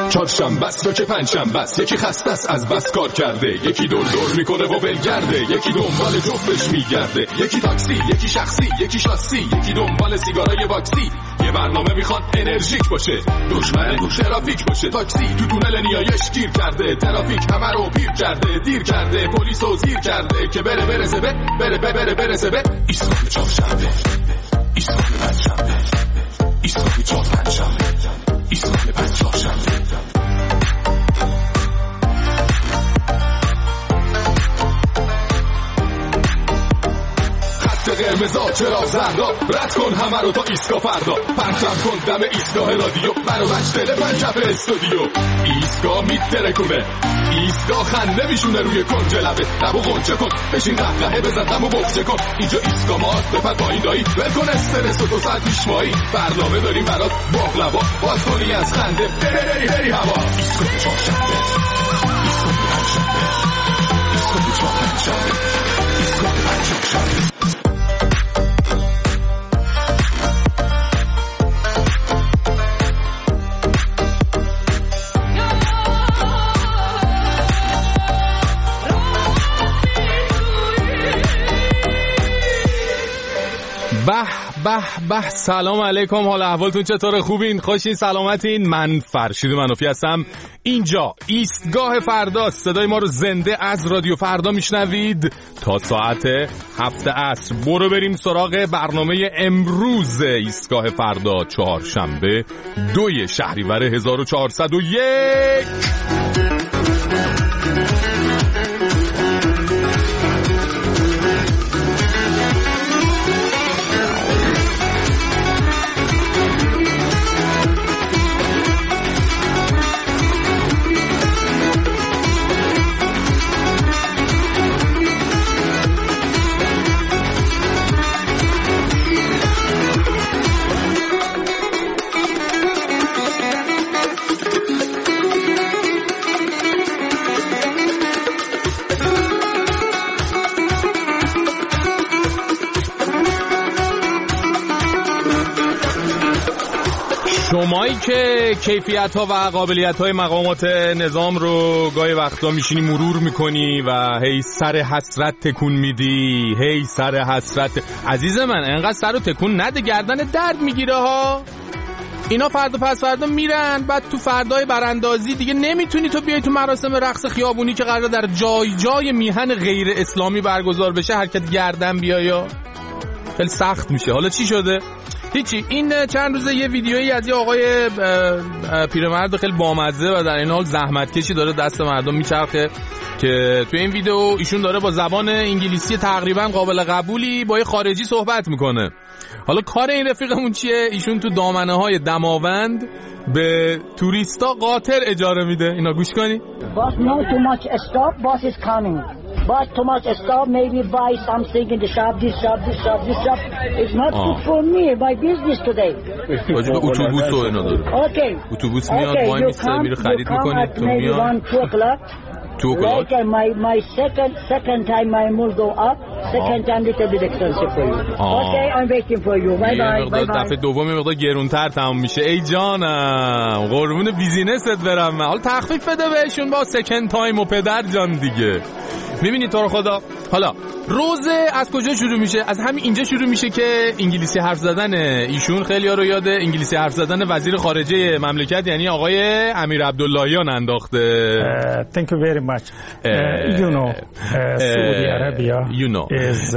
چهارشنبه است یا که پنجشنبه است، یکی خسته است از بس کار کرده، یکی دور میکنه و ولگرده، یکی دنبال جفتش میگرده، یکی تاکسی، یکی شخصی، یکی شاسی، یکی دنبال سیگارای واکسی. یه برنامه میخواد انرژیک باشه، دشمن ترافیک باشه. تاکسی تو تونل نیایش گیر کرده، ترافیک همه رو پیر کرده، دیر کرده، پلیس رو زیر کرده که برسه به ایستگاه چهارشنبه، ایستگاه پنجشنبه، ایستگاه چهارشنبه، ایستگاه پنجشنبه. قرمزا چرا زردا، رد کن همه رو تا ایستگاه فردا، پرچم کن دم ایستگاه رادیو، برو مشتل پنجشنبه استودیو. ایستگاه میترکونه، ایستگاه خنده میشونه روی کنج لبه، لبو غنچه کن، بشین قهقهه بزن غمو بغچه کن. اینجا ایستگاه ماست، بپر پایین دایی، ول کن استرس و 2 ساعت پیشمایی، برنامه داریم برات باقلوا، باز کنی از خنده بری هوا. ایستگاه چهارشنبه، ایستگاه پنجشنبه، ایستگاه چهارشنبه، ایستگاه پنجشنبه. به سلام علیکم، حال احوالتون چطوره؟ خوبین؟ خوشین؟ سلامتین؟ من فرشید منوفی هستم. اینجا ایستگاه فرداست. صدای ما رو زنده از رادیو فردا میشنوید تا ساعت 7 عصر. برو بریم سراغ برنامه امروز ایستگاه فردا، چهارشنبه 2 شهریور 1401. شمایی که کیفیت‌ها و قابلیت‌های مقامات نظام رو گاهی وقتا میشینی مرور میکنی و هی سر حسرت تکون میدی، هی سر حسرت. عزیز من انقدر سر رو تکون نده، گردن درد میگیره ها. اینا فردا پس فردا میرن، بعد تو فردای براندازی دیگه نمیتونی تو بیای تو مراسم رقص خیابونی که قرار در جای جای میهن غیر اسلامی برگزار بشه حرکت گردن بیایا، خیلی سخت میشه. حالا چی شده؟ هیچی. این چند روزه یه ویدیویی از یه آقای پیرمرد خیلی بامزه و در این حال زحمتکشی داره دست مردم میچرخه که توی این ویدیو ایشون داره با زبان انگلیسی تقریبا قابل قبولی با یه خارجی صحبت میکنه. حالا کار این رفیقمون چیه؟ ایشون تو دامنه‌های دماوند به توریستا قاطر اجاره میده. اینا گوش کنی. Boss, no too much stop, boss is coming. But too much stop, maybe buy something in the shop, this shop. It's not good for me, my business today. واجب اتوبوس و اینا داره. Okay. اتوبوس میاد وای میسته میره خرید میکنه تو میاد. 2 o'clock. Later my second time my will go up. Second time little bit expensive for you. Okay, I'm waiting for you. Bye bye. دفعه دوم مقدار گرونتر تمام میشه. ای جانم قربون بیزینست برم من. حالا تخفیف بده بهشون با سکند تایم و پدر جان دیگه. میبینی تو رو خدا. حالا روزه از کجا شروع میشه؟ از همین اینجا شروع میشه که انگلیسی حرف زدن ایشون خیلی‌ها رو یاد انگلیسی حرف زدن وزیر خارجه مملکت یعنی آقای امیر عبداللهیان انداخته. Thank you very much. You know, Saudi Arabia is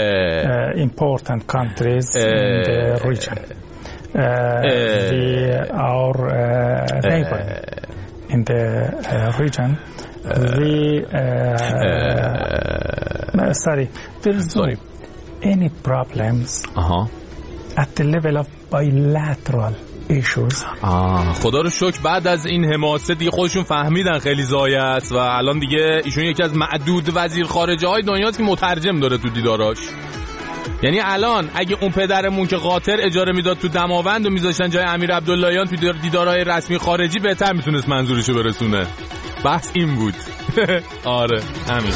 important countries in the region. We are neighbor in the region. There's no any problems at the level of bilateral issues. خدا رو شکر بعد از این حماسه دیگه خودشون فهمیدن خیلی ضایع است و الان دیگه ایشون یکی از معدود وزیر خارجه های دنیاست که مترجم داره تو دیداراش. یعنی الان اگه اون پدرمون که قاطر اجاره میداد تو دماوند و میذاشتن جای امیر عبداللهیان تو دیدارهای رسمی خارجی، بهتر میتونست منظورشو برسونه. بحث این بود. آره همین.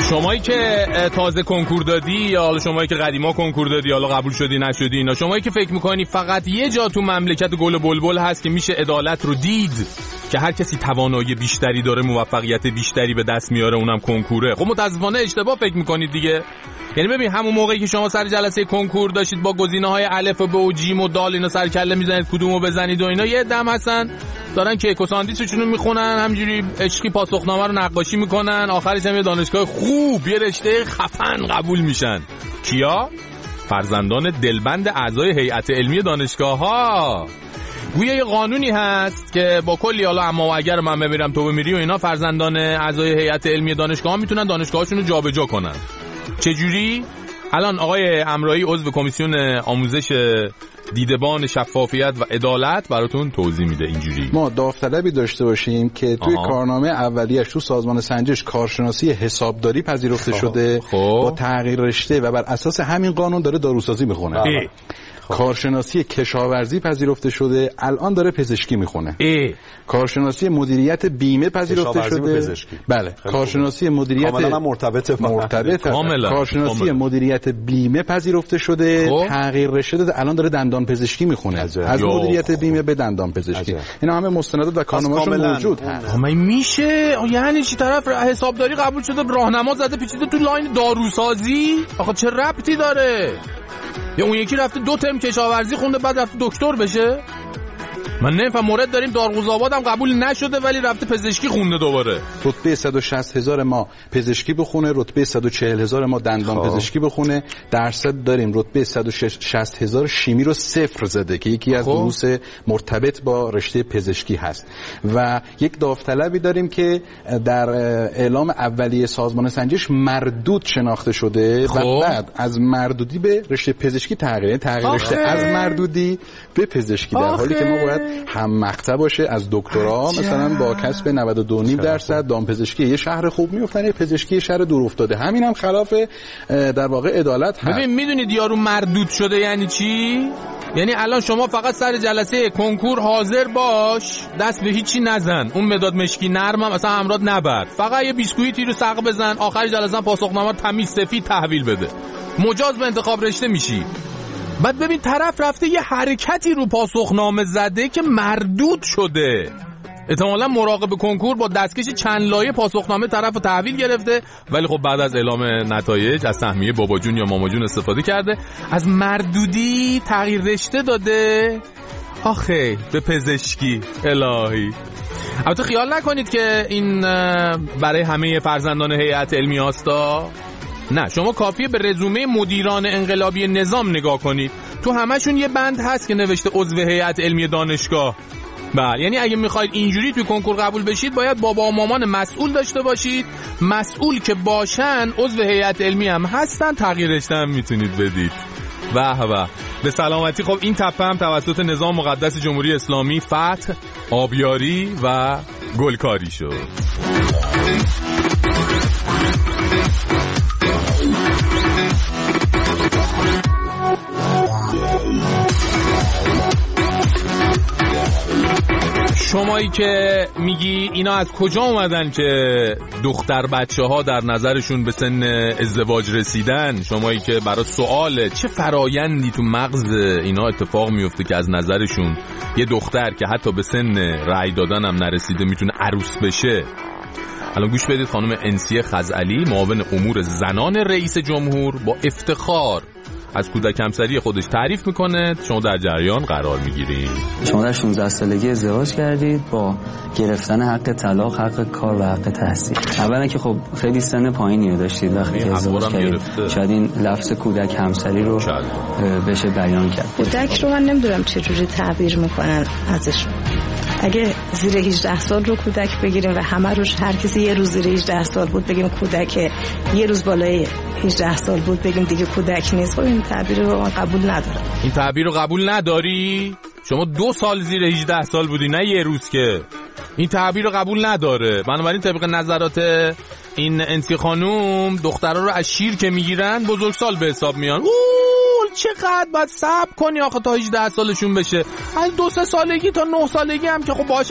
شمایی که تازه کنکور دادی یا حالا شمایی که قدیما کنکور دادی حالا قبول شدی نشدی اینا، شمایی که فکر میکنی فقط یه جا تو مملکت گل و بلبل هست که میشه عدالت رو دید، که هر کسی توانایی بیشتری داره، موفقیت بیشتری به دست میاره، اونم کنکوره، خب متاسفانه اشتباه فکر میکنید دیگه. یعنی ببین همون موقعی که شما سر جلسه کنکور داشتید با گزینه‌های الف و ب و جیم و دال اینا سر کله میزنید کدومو بزنید و اینا، یه دم هستن دارن کیک و ساندویچشون رو میخونن، همینجوری عشقی پاسخنامه رو نقاشی میکنن، آخرش هم یه دانشگاه خوب یه رشته خفن قبول میشن. کیا؟ فرزندان دلبند اعضای هیئت علمی دانشگاه‌ها. گویا یه قانونی هست که با کلی حالا اما و اگر من بمیرم تو بمیری و اینا، فرزندان اعضای هیئت علمی دانشگاه‌ها میتونن دانشگاهاشون رو جابجا کنن. چجوری؟ الان آقای امرایی عضو کمیسیون آموزش دیدبان شفافیت و عدالت براتون توضیح میده. اینجوری ما داوطلبی داشته باشیم که توی کارنامه اولیه‌اش تو سازمان سنجش کارشناسی حسابداری پذیرفته شده با تغییر رشته و بر اساس همین قانون داره داروسازی میخونه. کارشناسی کشاورزی پذیرفته شده، الان داره پزشکی میخونه. کارشناسی مدیریت بیمه پذیرفته شده. بله، کارشناسی مدیریت کاملا مرتبطه. کارشناسی مدیریت بیمه پذیرفته شده، تغییر رشته داده، الان داره دندان پزشکی میخونه. از مدیریت بیمه به دندان پزشکی. اینا همه مستندات و کارنامه‌شون موجود هست. میشه یعنی چی؟ طرف حسابداری قبول شده، راهنما زده پیچیده تو لاین داروسازی، آخه چه ربطی داره؟ یا اون یکی رفته 2 ترم کشاورزی خونده بعد رفته دکتر بشه؟ من نمیفهم. مورد داریم دارقوزآباد هم قبول نشده ولی رفته پزشکی خونده دوباره. رتبه 160,000 ما پزشکی بخونه، رتبه 140,000 ما دندان پزشکی بخونه. درصد داریم رتبه 160,000 شیمی رو 0 زده که یکی از دروس مرتبط با رشته پزشکی هست. و یک داوطلبی داریم که در اعلام اولیه سازمان سنجش مردود شناخته شده و بعد از مردودی به رشته پزشکی تغییر رشته از مردودی به پزشکی، در حالی که ما باید هم مقطع باشه از دکترا مثلا با کسب 92.5% دامپزشکی یه شهر خوب میافتن، یه پزشکی شهر دور افتاده. همین هم خلاف در واقع عدالت هست. ببین میدونید یارو مردود شده یعنی چی؟ یعنی الان شما فقط سر جلسه کنکور حاضر باش، دست به هیچی نزن، اون مداد مشکی نرمم اصلا همراه نبر، فقط یه بیسکویتی رو سق بزن، آخر جلسه پاسخنامه تمیز سفید تحویل بده، مجاز به انتخاب رشته میشی. بعد ببین طرف رفته یه حرکتی رو پاسخنامه زده که مردود شده، احتمالاً مراقب کنکور با دستکش چند لایه پاسخنامه طرفو تحویل گرفته، ولی خب بعد از اعلام نتایج از سهمیه بابا جون یا ماما جون استفاده کرده، از مردودی تغییر رشته داده آخه به پزشکی. الهی. البته خیال نکنید که این برای همه فرزندان هیئت علمی هاستا. نه، شما کافیه به رزومه مدیران انقلابی نظام نگاه کنید، تو همشون یه بند هست که نوشته عضو هیئت علمی دانشگاه. بله، یعنی اگه میخواید اینجوری توی کنکور قبول بشید باید بابا و مامان مسئول داشته باشید، مسئول که باشن عضو هیئت علمی هم هستن، تغییر رشته هم میتونید بدید. به به سلامتی. خب این تپه هم توسط نظام مقدس جمهوری اسلامی فتح، آبیاری و گلکاری شد. شمایی که میگی اینا از کجا اومدن که دختر بچه ها در نظرشون به سن ازدواج رسیدن، شمایی که برای سوال چه فرایندی تو مغز اینا اتفاق میفته که از نظرشون یه دختر که حتی به سن رأی دادن هم نرسیده میتونه عروس بشه، الان گوش بدید. خانم انسیه خزعلی، معاون امور زنان رئیس جمهور، با افتخار از کودک همسری خودش تعریف میکنه. شما در جریان قرار میگیرید. شما در 16 سالگی ازدواج کردید با گرفتن حق طلاق، حق کار و حق تحصیل. اولا که خب خیلی سن پایینی رو داشتید وقتی که ازدواج کردید، شاید این لفظ کودک همسری رو بشه بیان کرد. کودک رو من نمیدونم چجوری تعبیر میکنن ازش. اگه زیر 18 سال رو کودک بگیریم و همه روش هر کسی یه روز زیر 18 سال بود بگیم کودک، یه روز بالای 18 سال بود بگیم دیگه کودک نیست، خب این تعبیر رو من قبول ندارم. این تعبیر رو قبول نداری؟ شما 2 سال زیر 18 سال بودی، نه یه روز که. این تعبیر رو قبول نداره. بنابراین طبق نظرات این انسی خانوم، دخترها رو از شیر که میگیرن بزرگسال به حساب میان. چقدر باید صبر کنی آخه تا 18 سالشون بشه؟ از 2-3 سالگی تا 9 سالگی هم که خب باش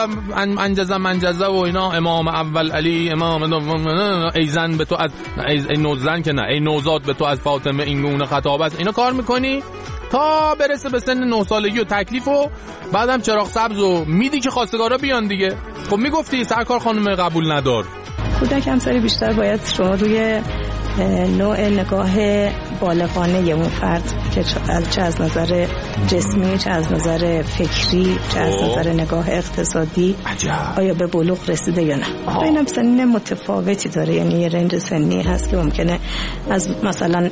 انجزه و اینا، امام اول علی، امام ایزن به تو از ای نوزن که نه، ای نوزاد به تو از فاطمه این گونه خطاب است، اینا کار میکنی تا برسه به سن 9 سالگی و تکلیف و بعدم چراغ سبز و میدی که خواستگارا بیان دیگه. خب میگفتی سرکار خانم قبول ندار. کودک همسری بیشتر باید شما روی نوع نگاه بالغانه اون فرد که چه از نظر جسمی، چه از نظر فکری، چه از نظر نگاه اقتصادی آیا به بلوغ رسیده یا نه. اینم سن متفاوتی داره، یعنی یه رنج سنی هست که ممکنه از مثلا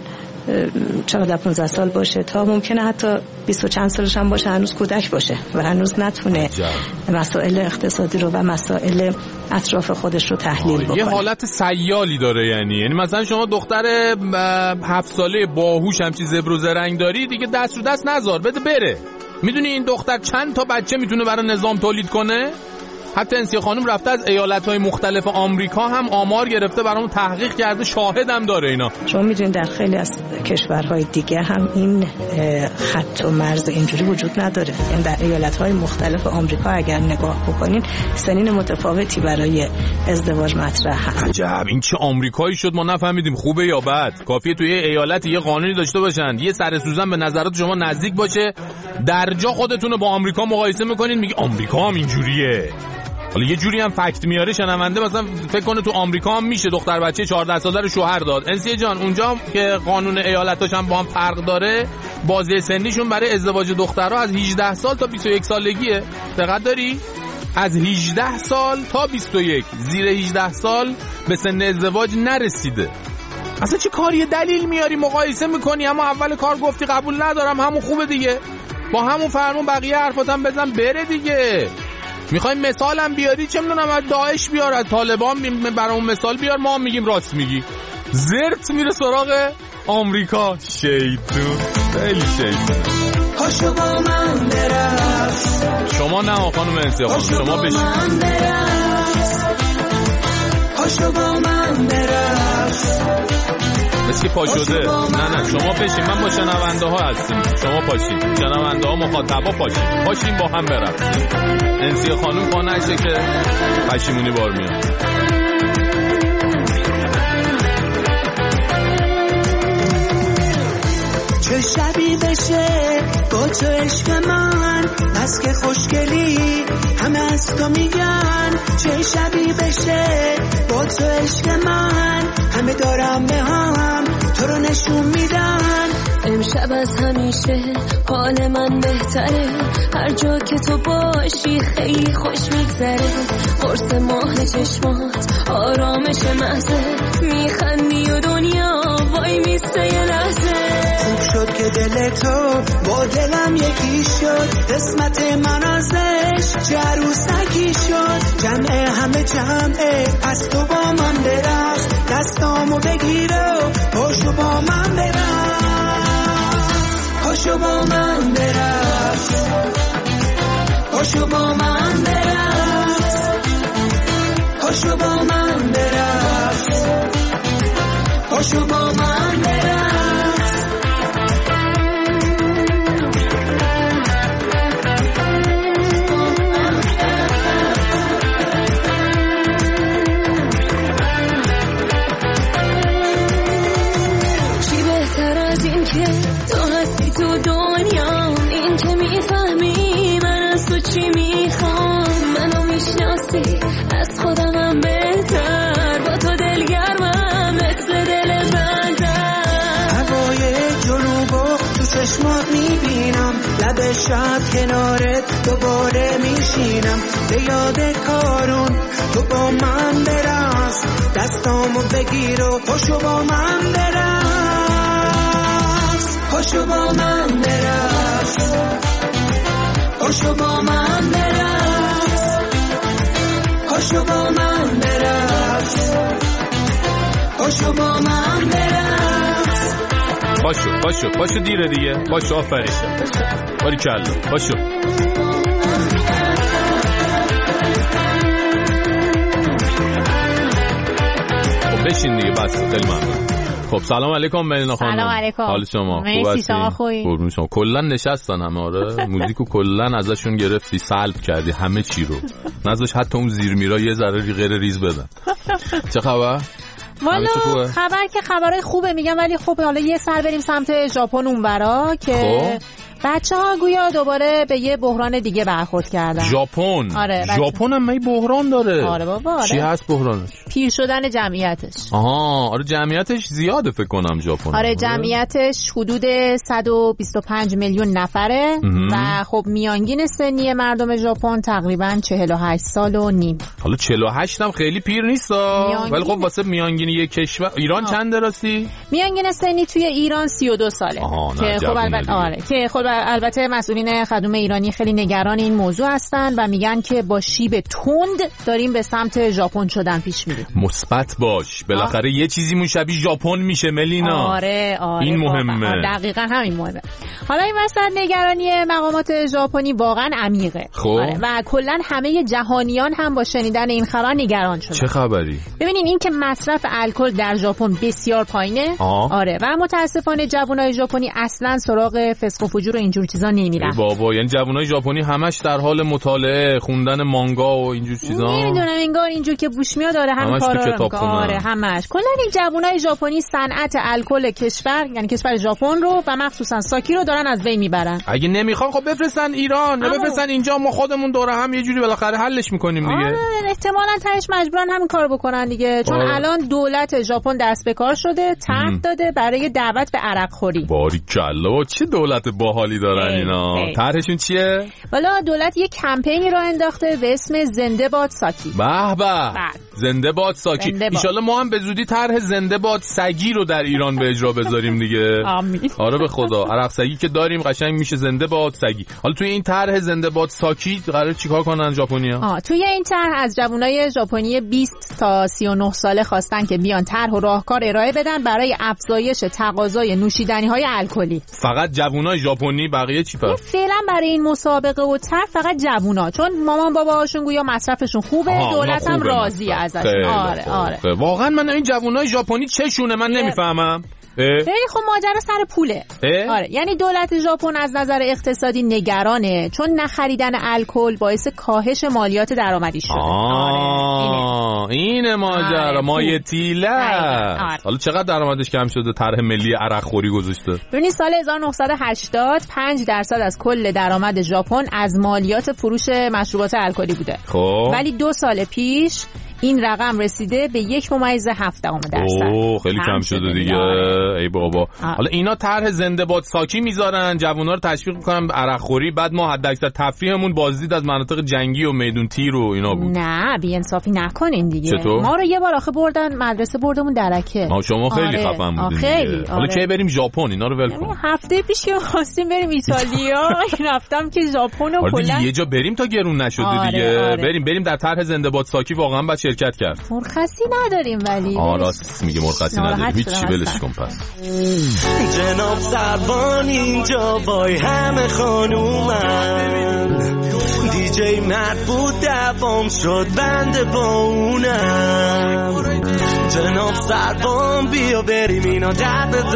14-15 سال باشه تا ممکنه حتی 20 و چند سالش هم باشه هنوز کودک باشه و هنوز نتونه مسائل اقتصادی رو و مسائل اطراف خودش رو تحلیل بکنه. یه حالت سیالی داره، یعنی مثلا شما دختر 7 ساله باهوش همچی زبر و زرنگ داری دیگه، دست رو دست نذار، بده بره. میدونی این دختر چند تا بچه میتونه برای نظام تولید کنه؟ حتی انسی خانم رفته از ایالت‌های مختلف آمریکا هم آمار گرفته، برامون تحقیق کرده، شاهدم داره اینا. شما می‌دونید در خیلی از کشورهای دیگه هم این خط و مرز اینجوری وجود نداره. یعنی در ایالت‌های مختلف آمریکا اگر نگاه بکنین سنین متفاوتی برای ازدواج مطرح هست. عجب، این چه آمریکایی شد ما نفهمیدیم خوبه یا بد. کافیه توی ایالت یه قانونی داشته باشن، یه سر سوزن به نظرات شما نزدیک باشه، در جا خودتون رو با آمریکا مقایسه می‌کنین میگی آمریکا هم اینجوریه. حالا یه جوری هم فکت میاره شنونده مثلا فکر کنه تو آمریکا هم میشه دختر بچه 14 ساله رو شوهر داد. انسی جان اونجا که قانون ایالتاش هم با هم فرق داره، بازه سنیشون برای ازدواج دخترها از 18 سال تا 21 سالگیه. دقت داری؟ از 18 سال تا 21. زیر 18 سال به سن ازدواج نرسیده. اصلا چه کاری دلیل میاری مقایسه میکنی؟ اما اول کار گفتی قبول ندارم، همون خوبه دیگه، با همون فرمون بقیه حرفاتم بزن بره دیگه. میخوای مثالم بیاری، چه میدونم از داعش بیار، از طالبان برامون مثال بیار، ما هم میگیم راست میگی. زرت میره سراغ آمریکا. شیطون، خیلی شیطون. پاشو با من برقص. شما نه خانم انسی خانم، شما بشین. پاشو با من برقص. مثل که پا شده. نه شما بشین، من با شنونده ها هستیم، شما پاشین، شنونده ها مخاطبا پاشین با هم برقصیم. انسی خانم پا نشه که پشیمونی بار میاد. چه شبی بشه با تو عشق من، بس که خوشگلی همه از تو میگن. چه شبی بشه با تو عشق من، همه دارم به هم تو رو نشون میدن. امشب از همیشه حال من بهتره، هر جا که تو باشی خیلی خوش میگذره. قرص ماه چشمات آرامش محضه، میخندی و دنیا وای میسته یه لحظه. خوب شد که دل تو با دلم یکی شد، قسمت من ازش چه عروسکی شد. جمعه همه جمعه، پس تو با من برقص، دستامو بگیر و پاشو با من برقص. پاشو با من برقص، پاشو با من برقص، پاشو با من برقص، پاشو با من برقص. چی بهتر از این که تو هستی تو دنیا، این که میفهمی من از تو چی میخوام. منو میشناسی از خودمم بهتر، با تو دلگرمم مثل دل بندر. هوای جنوبو تو چشمات میبینم، لب شب کنارت دوباره میشینم. به یاد کارون تو با من برقص، دستامو بگیر و پاشو با من برقص. پاشو با من برقص، پاشو با من برقص، پاشو با من برقص، پاشو با من برقص. پاشو دیره دیگه، پاشو آفرین، باریکلا، پاشو. خب بشین دیگه، بس خیلی ممنون. خب سلام علیکم ملینا خانم. سلام علیکم. حال شما خوب مرسی، شما خوبی؟ قربون شما. کلا نشستن همه. آره موزیکو کلا ازشون گرفتی، سلب کردی همه چی رو، نذاش حتی اون زیرمیرا یه ذره غیر ریز بدن. چه خبر؟ والا خبر که خبرای خوبه میگم، ولی خب حالا یه سر بریم سمت ژاپن اونورا که بچه‌ها گویا دوباره به یه بحران دیگه برخورد کردن. ژاپن؟ آره ژاپن هم بحران داره. آره بابا. چی هست بحرانش؟ پیر شدن جمعیتش. آره جمعیتش زیاده فکر کنم ژاپن. آره جمعیتش حدود 125 میلیون نفره و خب میانگین سنی مردم ژاپن تقریبا 48 سال و نیم. حالا 48 هم خیلی پیر نیست ولی خب واسه میانگین یک کشور. ایران چند راستی؟ میانگین سنی توی ایران 32 ساله. که خب البته مسئولین خدمه ایرانی خیلی نگران این موضوع هستن و میگن که با شیب تند داریم به سمت ژاپن شدن پیش میریم. مثبت باش، بالاخره یه چیزیمون شبیه ژاپن میشه ملینا. آره این مهمه. دقیقاً همین مهمه. حالا این وسط نگرانی مقامات ژاپنی واقعا عمیقه. و کلا همه جهانیان هم با شنیدن این خبر نگران شدن. چه خبری؟ ببینین این که مصرف الکل در ژاپن بسیار پایینه. آره و متاسفانه جوانای ژاپنی اصلا سراغ فسق و فجور و اینجور چیزا نمیرن. بابا یعنی جوانای ژاپنی همش در حال مطالعه، خوندن مانگا و اینجور چیزا. نمیدونم انگار اینجور که بوش میاد داره همین کارا رو میکنه. آره همش. کلا این جوانای ژاپنی صنعت الکل کشور یعنی کشور ژاپن رو و مخصوصا ساکی رو دارن از بین میبرن. اگه نمیخوان خب بفرستن ایران یا بفرستن اینجا، ما خودمون دوره هم یه جوری بالاخره حلش میکنیم دیگه. آره احتمالاً تهش مجبورن همین کارو بکنن دیگه، چون الان دولت ژاپن دست به کار شده، طرح داده برای دعوت به عرق خوری. باریکلا، چه دولت باحالی دارن اینا. طرحشون چیه؟ والا دولت یه کمپینی رو انداخته به اسم زنده باد ساکی. به به، زنده باد ساکی. ان شاءالله ما هم به زودی طرح زنده باد سگی رو در ایران به اجرا بذاریم دیگه. آمین. آره به خدا، عرق سگی که داریم قشنگ میشه زنده باد سگی. حالا توی این طرح زنده باد ساکی قراره چیکار کنن ژاپنی‌ها؟ توی این طرح از جوانای ژاپنی 20 تا 39 ساله خواستن که بیان طرح و راهکار ارائه بدن برای افزایش تقاضای نوشیدنی‌های الکلی. فقط جوانای ژاپنی؟ بقیه چی پس؟ فعلا برای این مسابقه و طرح فقط جوونا، چون مامان باباهاشون گویا مصرفشون خوبه، دولت هم راضیه ازشون. آره. واقعا من این جوانای ژاپنی چشونه من نمیفهمم. خیلی خب ماجرا سر پوله. آره یعنی دولت ژاپن از نظر اقتصادی نگرانه، چون نخریدن الکل باعث کاهش مالیات درآمدی شده. اینه ماجرا. مایه تیله. حالا چقدر درآمدش کم شده؟ طرح ملی عرق خوری گذاشته. ببینید سال 1980 5% از کل درآمد ژاپن از مالیات فروش مشروبات الکلی بوده. خب ولی 2 سال پیش این رقم رسیده به 1.7%. خیلی کم شده دیگه. ای بابا. حالا اینا طرح زنده باد ساکی میذارن، جوونا رو تشویق میکنن به عرق خوری، بعد ما حد اکثر تفریحمون بازدید از مناطق جنگی و میدون تیر و اینا بود. نه بی انصافی نکنین دیگه. چطور؟ ما رو یه بار آخه بردن مدرسه بردمون درکه. شما خیلی خفن بودین. خیلی. حالا کی بریم ژاپن اینا رو ول کن. هفته پیش که خواستیم بریم ایتالیا رفتم که ژاپن و کلا یه جا بریم تا گرون نشده دیگه. بریم در طرح زنده باد ساکی واقعا باید شرکت کرد. مرخصی نداریم ولی راست میگه، مرخصی نداریم. هیچ ولش کن پس. جناب سربان اینجا وای همه خانومن، دیجی مرد بود دوام شد بنده با اونم. جناب سربان بیا بریم اینا درد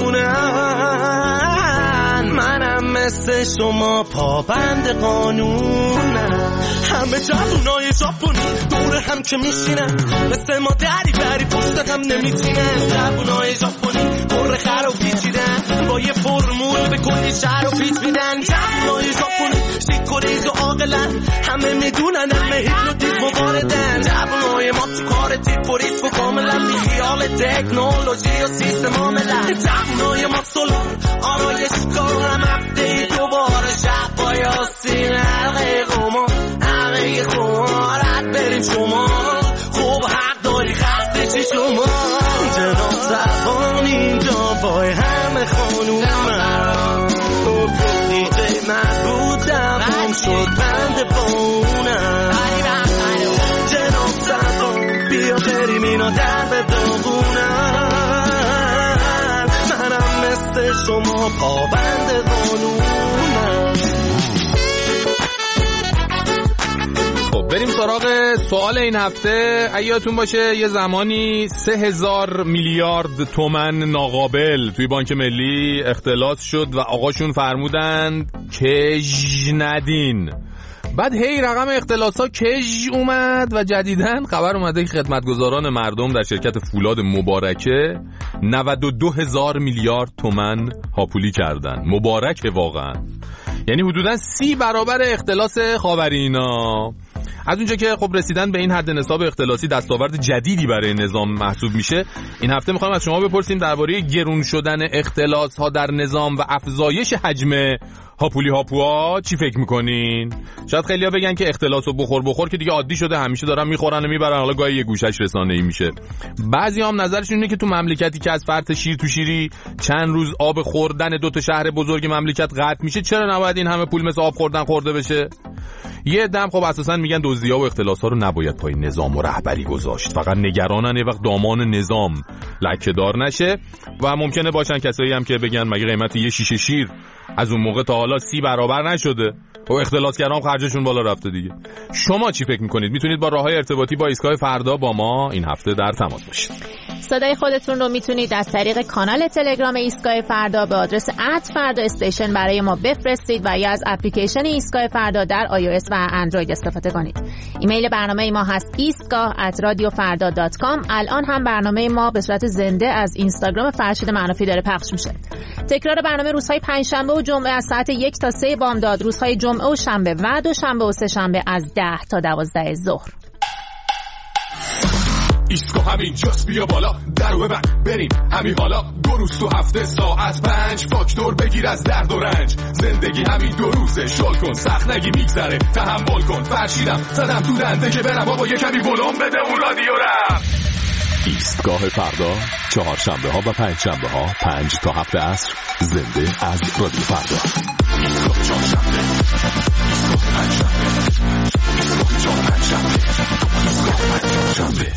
داغونن، منم مثل شما پابند قانونم. همه جوونای ژاپنی دور هم که میشینن، مثل ما دری بری پشت هم نمیتینن. جوونای ژاپنی پر خر و پیچیدن، با یه فرمول به کلی شهر و پیچ میدن. جوونای ژاپنی شیک و ریز و عاقلن، همه میدونن همه هیپنوتیزم و واردن. جوونای ما تو کار تیپ و ریسک و کاملا بی خیال تکنولوژی و سیستم عاملن. جوونای ما سلون آرایش کارم هفته دوباره شب با یاسین حلقه قمار همه خمارت بریم شما. خوب حق داری خسته چی شما. جناب سربان اینجا وای همه خانومم، دیجی من بودم هم شد بند بونم. جناب سربان بیا بریم اینا در به داغونم، منم مثل شما پابند قانونم. بریم سراغ سوال این هفته. اگه یادتون باشه یه زمانی 3000 میلیارد تومان ناقابل توی بانک ملی اختلاس شد و آقاشون فرمودند کج ندین. بعد هی رقم اختلاس‌ها کج اومد و جدیداً خبر اومده که خدمتگزاران مردم در شرکت فولاد مبارکه 92,000 میلیارد تومان هاپولی کردن. مبارکه واقعا، یعنی حدوداً 30 برابر اختلاس خاورینا. از اونجا که خب رسیدن به این حد نصاب اختلاسی دستاورد جدیدی برای نظام محسوب میشه، این هفته میخوایم از شما بپرسیم درباره گرون شدن اختلاس ها در نظام و افزایش حجم هاپولی هاپوها چی فکر میکنین؟ شاید خیلیا بگن که اختلاسو بخور که دیگه عادی شده، همیشه دارن میخورن و میبرن، حالا گاهی یه گوشش رسانه‌ای میشه. بعضی هم نظرشون اینه که تو مملکتی که از فرط شیر تو شیری چند روز آب خوردن 2 شهر بزرگ مملکت قطع میشه، چرا نباید این همه پول مثل آب خوردن خورده بشه؟ یه دم خب اساسا میگن دزدی‌ها و اختلاس‌ها رو نباید پای نظام و رهبری گذاشت، فقط نگرانن یه وقت دامان نظام لکه‌دار نشه. و ممکنه باشن کسایی هم که بگن مگه قیمت یه شیشه شیر از اون موقع تا حالا 30 برابر نشده و اختلاسگران خرجشون بالا رفته دیگه. شما چی فکر میکنید؟ میتونید با راههای ارتباطی با ایستگاه فردا با ما این هفته در تماس باشید. صدای خودتون رو میتونید از طریق کانال تلگرام ایستگاه فردا به آدرس @فردا استیشن برای ما بفرستید و یا از اپلیکیشن ایستگاه فردا در iOS و اندروید استفاده کنید. ایمیل برنامه ما هست istgah@radiofarda.com. الان هم برنامه ما به صورت زنده از اینستاگرام فرشید معنافی داره پخش میشه. تکرار برنامه روزهای پنجشنبه و جمعه از ساعت 1 تا 3 بامداد، روزهای جمعه و شنبه و دوشنبه و سه‌شنبه از 10 تا 12 ظهر. ایستگاه همین جاست، بیا بالا درو ببند بریم همین حالا. 2 روز تو هفته ساعت 5 فاکتور بگیر از درد و رنج. زندگی همین 2 روزه، شل کن سخت نگی میگذره، تحمل کن. فرشیدم زدم تو دنده که برم بابا یه کمی ولوم بده اون رادیو رم. ایستگاه فردا چهارشنبه ها و پنجشنبه ها 5 تا 7 عصر زنده از رادیو فردا. ایستگاه چهارشنبه، ایستگاه پنجشنبه، ایستگاه چهارشنبه، ایستگاه پنجشنبه.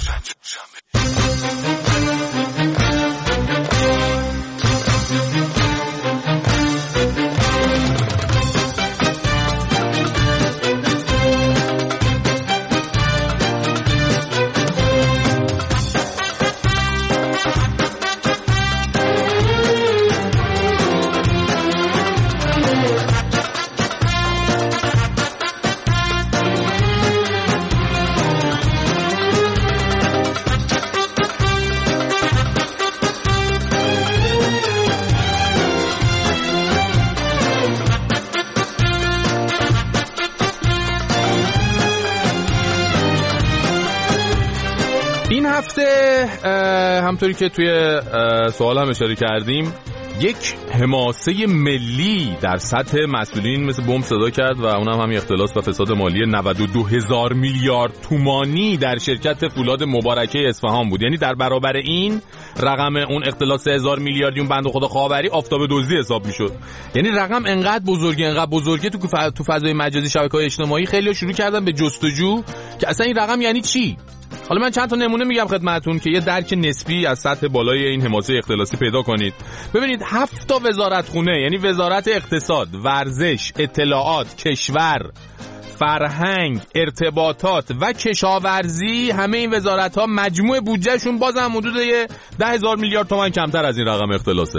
همطوری که توی سوال هم اشاره کردیم، یک حماسه ملی در سطح مسئولین مثل بمب صدا کرد و اونم هم اختلاس و فساد مالی 92,000 میلیارد تومانی در شرکت فولاد مبارکه اصفهان بود. یعنی در برابر این رقم اون اختلاس 1000 میلیاردی اون بنده خدا خاوری آفتاب دزدی حساب میشد. یعنی رقم انقدر بزرگه تو فضای مجازی شبکه‌های اجتماعی خیلی‌ها شروع کردن به جستجو که اصلا این رقم یعنی چی. حالا من چند تا نمونه میگم خدمتتون که یه درک نسبی از سطح بالای این حماسه اختلاسی پیدا کنید. ببینید 7 تا وزارتخونه، یعنی وزارت اقتصاد، ورزش، اطلاعات، کشور، فرهنگ، ارتباطات و کشاورزی، همه این وزارت‌ها مجموع بودجهشون بازم حدود 10,000 میلیارد تومان کمتر از این رقم اختلاسه.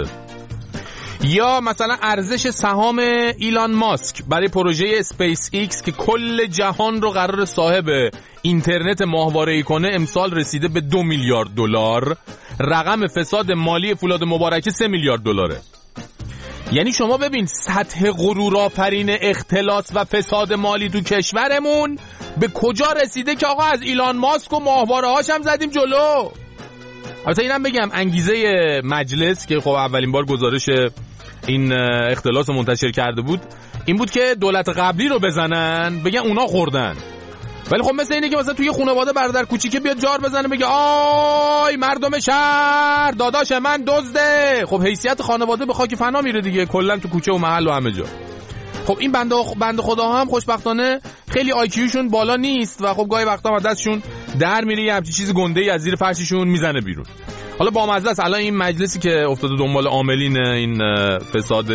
یا مثلا ارزش سهام ایلان ماسک برای پروژه اسپیس ایکس که کل جهان رو قرار صاحب اینترنت ماهواره‌ای کنه امسال رسیده به 2 میلیارد دلار. رقم فساد مالی فولاد مبارکه 3 میلیارد دلاره. یعنی شما ببین سطح غرورآفرین اختلاس و فساد مالی تو کشورمون به کجا رسیده که آقا از ایلان ماسک و ماهواره‌هاش هم زدیم جلو. البته اینم بگم انگیزه مجلس که خب اولین بار گزارش این اختلاس رو منتشر کرده بود این بود که دولت قبلی رو بزنن بگن اونا خوردن. ولی خب مثل اینه که مثلا توی خانواده برادر کوچیکه بیاد جار بزنه بگه آی مردم شهر داداش من دزده. خب حیثیت خانواده به خاک فنا میره دیگه، کلا تو کوچه و محل و همه جا. خب این بنده خدا هم خوشبختانه خیلی آیکیوشون بالا نیست و خب گاهی وقتا دستشون در میره یه همچین چیز گنده‌ای از زیر فرششون میزنه بیرون. حالا با مزه است الان این مجلسی که افتاده دنبال عاملین این فساد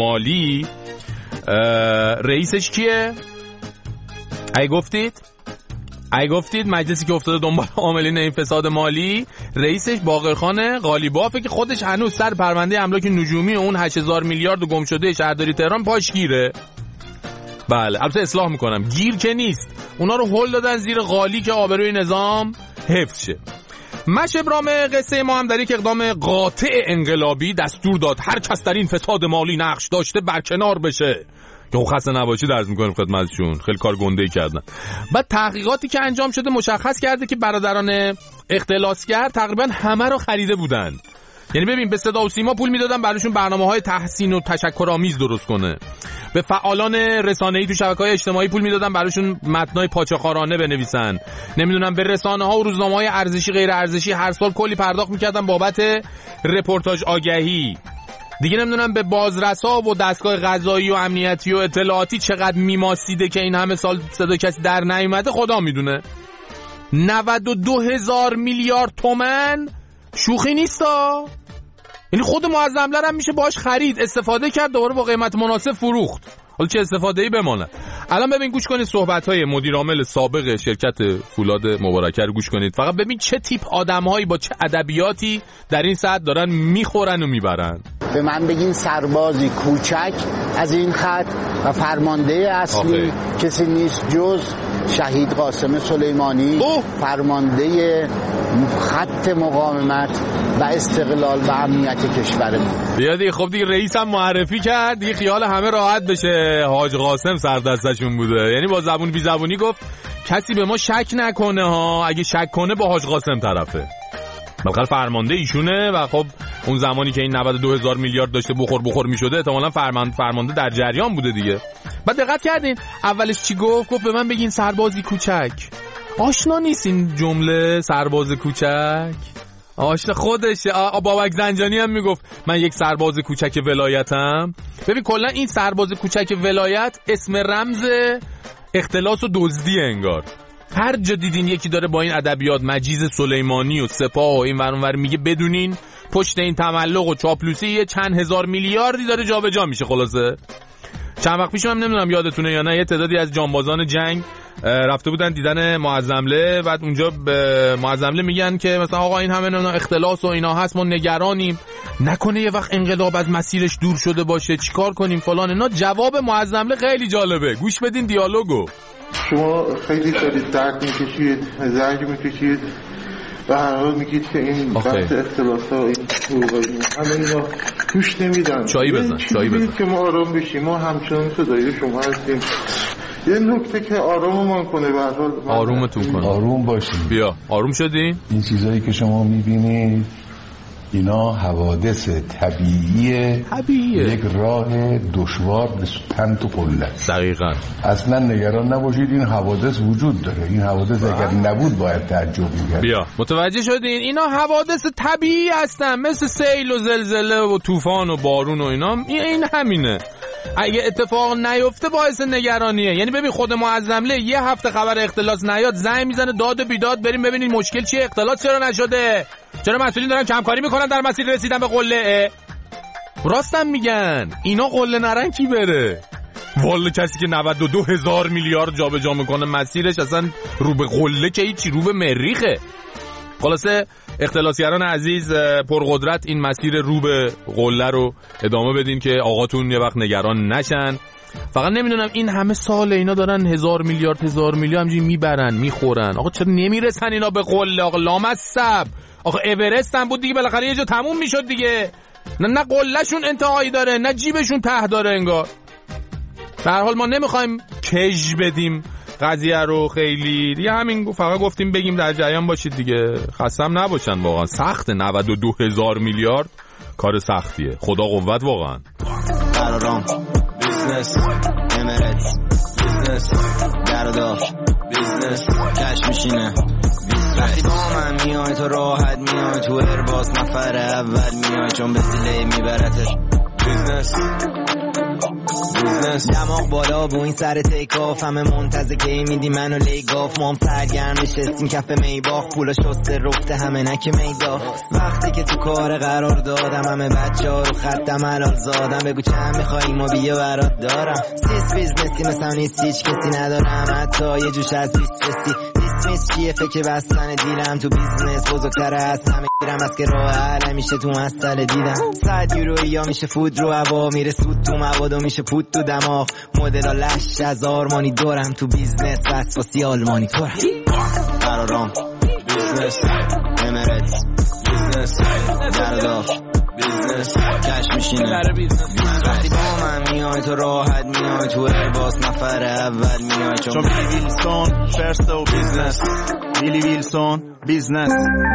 مالی رئیسش کیه؟ اگه گفتید اگه گفتید مجلسی که افتاده دنبال عاملین این فساد مالی، رئیسش باقرخان قالیبافه که خودش هنوز سر پرونده املاک نجومی و اون 8000 میلیارد گم شده شهرداری تهران پاش گیره. بله البته اصلاح میکنم، گیر که نیست، اونا رو هل دادن زیر قالی که آبروی نظام حفظ شه. مش ابرام قصه ما هم در یک اقدام قاطع انقلابی دستور داد هر کس در این فساد مالی نقش داشته برکنار بشه. که خسته نباشید عرض میکنم خدمتشون، خیلی کار گنده‌ای کردن. بعد تحقیقاتی که انجام شده مشخص کرده که برادران اختلاسگر تقریبا همه رو خریده بودن. یعنی ببین به صدا و سیما پول میدادن براشون برنامه‌های تحسین و تشکرآمیز درست کنه، به فعالان رسانه‌ای تو شبکه‌های اجتماعی پول میدادن براشون متنای پاچه‌خوارانه بنویسن، نمیدونم به رسانه‌ها و روزنامه‌های ارزشی غیر ارزشی هر سال کلی پرداخت می‌کردن بابت رپورتاج آگهی. دیگه نمیدونم به بازرسا و دستگاه قضایی و امنیتی و اطلاعاتی چقدر میماسیده که این همه سال صدا کسی در نیومده خدا میدونه. 92,000 میلیارد تومان شوخی نیستا. یعنی خود معظم‌لر هم میشه باش خرید، استفاده کرد، دوباره با قیمت مناسب فروخت. حالا چه استفاده‌ای بماند. الان ببین گوش کنید صحبت‌های مدیر عامل سابق شرکت فولاد مبارکه رو گوش کنید. فقط ببین چه تیپ آدم‌هایی با چه ادبیاتی در این ساعت دارن میخورن و میبرن. به من بگین سربازی کوچک از این خط و فرمانده اصلی کسی نیست جز شهید قاسم سلیمانی، فرمانده خط مقاومت و استقلال و امنیت کشور ما. بیا دیگه، خب دیگه رئیس هم معرفی کرد دیگه، خیال همه راحت بشه. حاج قاسم سر دستشون بوده، یعنی با زبون بی زبونی گفت کسی به ما شک نکنه ها، اگه شک کنه با حاج قاسم طرفه. بالاخره فرمانده ایشونه و خب اون زمانی که این 92,000 میلیارد داشته بخور میشده احتمالاً فرمانده در جریان بوده دیگه. بعد دقت کردین اولش چی گفت به من بگین سربازی کوچک. آشنا نیست این جمله سرباز کوچک؟ آشنا خودشه. بابک زنجانی هم میگفت من یک سرباز کوچک ولایتم. ببین کلا این سرباز کوچک ولایت اسم رمز اختلاس و دزدی انگار. هر جا دیدین یکی داره با این ادبیات مجیز سلیمانی و سپاه و این ور اون ور میگه بدونین پشت این تملق و چاپلوسی یه چند هزار میلیاردی داره جابجا میشه. خلاصه چند وقت پیش هم نمیدونم یادتونه یا نه یه تعدادی از جانبازان جنگ رفته بودن دیدن معظمله، بعد اونجا به معظمله میگن که مثلا آقا این همه اختلاس و اینا هست، ما نگرانیم، نکنه یه وقت انقلاب از مسیرش دور شده باشه، چیکار کنیم فلان اینا. جواب معظمله خیلی جالبه، گوش بدین دیالوگو. شما خیلی دارید درد میکشید، زنگ میکشید و هر حال میگید که این بحث اختلاس‌ها این همه اینا گوش نمیدن. چایی بزن که ما آرام بشیم، ما همچنان صدای شما هستیم. یه نکته که آراممون کنه، به هر حال آرومتون کنه، آروم باشیم. بیا آروم شدین. این چیزایی که شما میبینید اینا حوادث طبیعیه. یک راه دشوار به پنت و قله. دقیقاً. اصلا نگران نباشید، این حوادث وجود داره. این حوادث اگر نبود باید تعجب می‌کرد. بیا متوجه شدین اینا حوادث طبیعی هستن، مثل سیل و زلزله و طوفان و بارون و اینا. این همینه. اگه اتفاق نیفته باعث نگرانیه. یعنی ببین خود معظمله یه هفته خبر اختلاس نیاد زنگ میزنه داد و بیداد بریم ببینین مشکل چیه، اختلاس چرا نشده، چرا مسئولین دارن کمکاری میکنن در مسیر رسیدن به قله. راستم میگن اینا قله نرن کی بره؟ والا کسی که 92,000 میلیارد جابجا میکنه مسیرش اصلا رو به قله که هیچی، رو به مریخه. خلاصه اختلاسگران عزیز پرقدرت این مسیر رو به قله رو ادامه بدین که آقاتون یه وقت نگران نشن. فقط نمیدونم این همه سال اینا دارن 1000 میلیارد همجوری میبرن میخورن. آقا چرا نمیرسن اینا به قله؟ آقا لامصب، آقا اورست هم بود دیگه بالاخره یه جا تموم میشد دیگه. نه قلهشون انتهایی داره نه جیبشون ته داره انگار. در حال ما نمیخوایم کج بدیم قضیه رو خیلی دیگه، همین فقط گفتیم بگیم در جریان باشید دیگه، خستم نباشن. واقعا سخته، 92,000 میلیارد کار سختیه، خدا قوت واقعا. قرارم بیزنس امارات بیزنس دردار بیزنس کش میشینه. وقتی با من میای تو راحت میای تو ارباز نفر اول میای چون به سیله میبرتش. بیزنس دماغ بالا بو این سر تیک آف، همه منتظر کی میدی منو لیگاف. ما هم سرگرم نشستیم کف میباخ، پولا شسته رفته همه نک میداخ. وقتی که تو کار قرار دادم همه بچه ها رو خطم حلال زادم. بگو چند میخوایی ما بیا برات دارم. سیس بیزنسی مثلا نیست هیچ کسی ندارم، حتی یه جوش از بیست رسی. نیست چیه فکر بستن دیلم تو بیزنس بزرگتر از همه گیرم از که راه حل میشه تو مسئله دیدم 100 یورو یا میشه فود رو هوا میره سود تو مواد و میشه پود تو دماغ مدل لش از آرمانی دورم تو بیزنس وسواسی آلمانی طورم قرارام بیزنس امارات بیزنس دردار بیزنس کش میشینه وقتی با من میای تو راحت میای تو باز نفر اول میای چون بیلی ویلسون فرست و بیزنس بیلی ویلسون بیزنس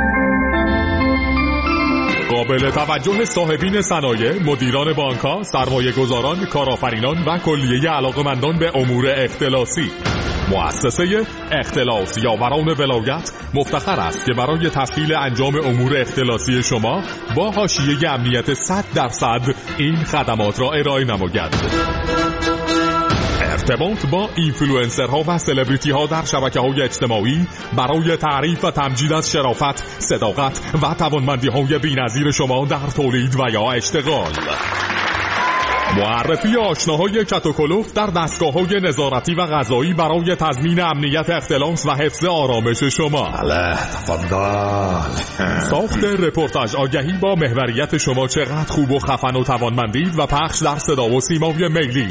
قابل توجه صاحبین صنایع، مدیران بانک‌ها، سرمایه‌گذاران، کارآفرینان و کلیه علاقه‌مندان به امور اختلاسی. مؤسسه اختلاس یاوران ولایت مفتخر است که برای تسهیل انجام امور اختلاسی شما با حاشیه امنیت 100% این خدمات را ارائه نماید. ارتباط با اینفلوئنسرها و سلبریتی ها در شبکه‌های اجتماعی برای تعریف و تمجید از شرافت، صداقت و توانمندی‌های بی‌نظیر شما در تولید و یا اشتغال. معرفی آشناهای کت و کلوف در دستگاه‌های نظارتی و قضایی برای تضمین امنیت اختلاس و حفظ آرامش شما. بله، تفضل. ساخت رپورتاج آگهی با محوریت شما چقدر خوب و خفن و توانمندید و پخش در صدا و سیمای میلی.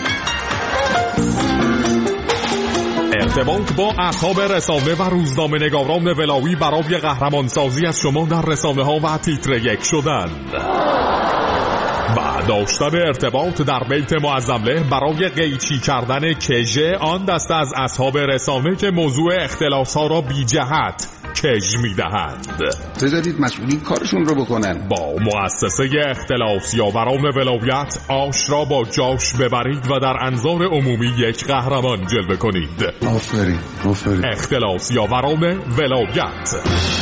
ارتباط با اصحاب رسانه و روزنامه نگاران ولایی برای قهرمانسازی از شما در رسانه ها و تیتر یک شدن. و داشتن ارتباط در بیت معظمله برای قیچی کردن کژه آن دسته از اصحاب رسانه که موضوع اختلاس ها را بی جهت کژ می‌دهند. بذارید مسئولین کارشون رو بکنن. با مؤسسه اختلاس یاوران ولایت آش را با جاش ببرید و در انظار عمومی یک قهرمان جلوه کنید. آفرین. اختلاس یاوران ولایت.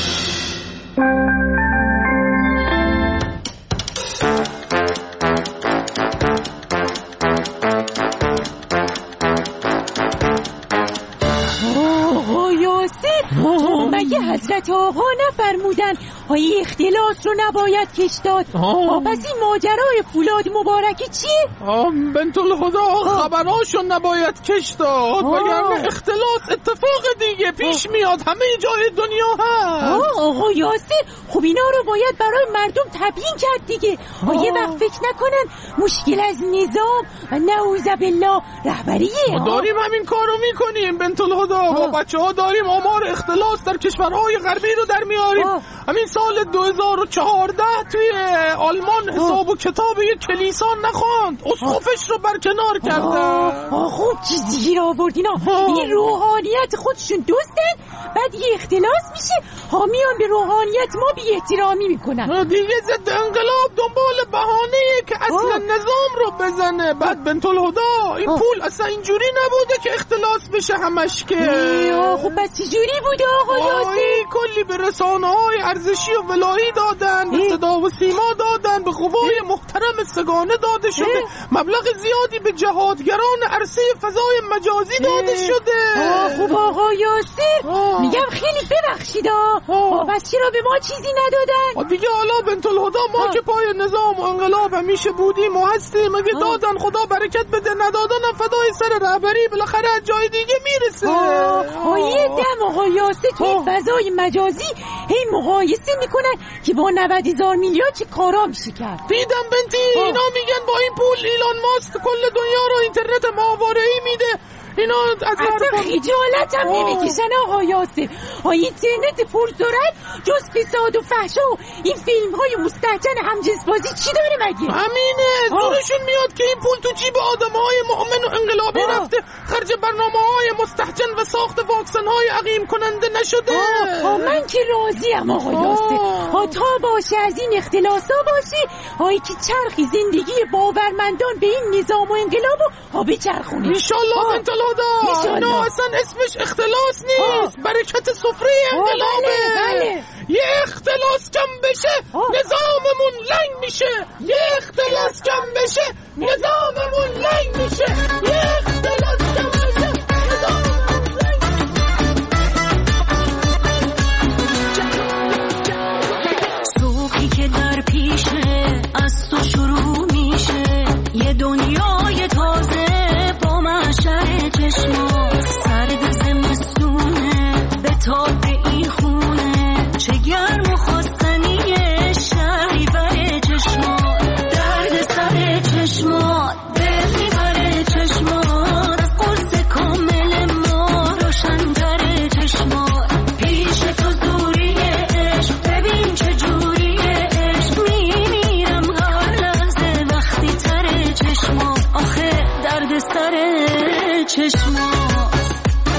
مگه حضرت آقا نفرمودن های اختلاس رو نباید کش داد؟ پس این ماجرای فولاد مبارکی چیه؟ بنت الهدا خبراشو نباید کش داد وگرنه اختلاس اتفاق دیگه پیش میاد همه جای دنیا هست. آقا یاسر خب اینا رو باید برای مردم تبیین کرد دیگه. یه وقت فکر نکنن مشکل از نظام و نعوذ بالله رهبریه. ما داریم همین کارو میکنیم بنت الهدا. با بچه‌ها داریم آمار اختلاس در کشورهای غربی رو در میاریم. همین سال 2014 توی آلمان حساب و کتاب یک کلیسا نخواند، اسقفش رو برکنار کردن. خوب چیزی گیر آوردین. این روحانیت خودشون دوستن، بعد یه اختلاس میشه حامیان به روحانیت ما بی احترامی میکنن دیگه. ضد انقلاب دنبال بهانه‌ای که اصلا نظام رو بزنه. بعد بنت الهدا این پول اصلا اینجوری نبوده که اختلاس بشه همش که. خب بس چجوری بوده آقا یاسر؟ کلی به رسانه‌های ارزشی و ولایی دادن، به صدا و سیما دادن، به قوای محترم سگانه داده شده، مبلغ زیادی به جهادگران عرصه فضای مجازی داده شده. خب آقا یاسر میگم خیلی ببخشید پس چرا به ما چیزی ندادن؟ دیگه حالا بنت الهدا ما که پای نظام و انقلاب همیشه بودیم و هستیم. اگه دادن خدا برکت بده، ندادن فدای سر رهبری بالاخره از جای دیگه میرسه. یه دم آقا یاسر توی فضای مجازی هی مقایسه میکنن که با 90,000 میلیارد چه کارا میشه کرد. دیدم بنتی اینا میگن با این پول ایلان ماسک کل دنیا رو اینترنت ماهواره‌ای میده. اینا از اصلا خجالت هم نمیکشن آقا یاسر. اینترنت پرسرعت جز فساد و فحشا و این فیلم های مستهجن همجنسبازی چی داره مگه؟ همینه. دورشون میاد که این پول تو جیب آدم های مؤمن و انقلابی رفته، خرج برنامه های مستهجن و ساخت واکسن های عقیم کننده نشده. من که راضیم آقا یاسر. تا باشه از این اختلاسا باشه که چرخی زندگی باورمندان به این نظام و انقلاب و بچرخونه انشالله. بنت الهدا اینا اصلا اسمش اختلاس نیست، برکت سفره انقلابه. بله. یه اختلاس کم بشه نظاممون لنگ میشه. یه اختلاس کم بشه نظاممون لنگ میشه. یه اختلاس کم بشه نظاممون لنگ میشه. صبحی که در پیشه از تو شروع میشه، یه دنیای تازه با محشر چشما. سرد زمستونه به چشماست.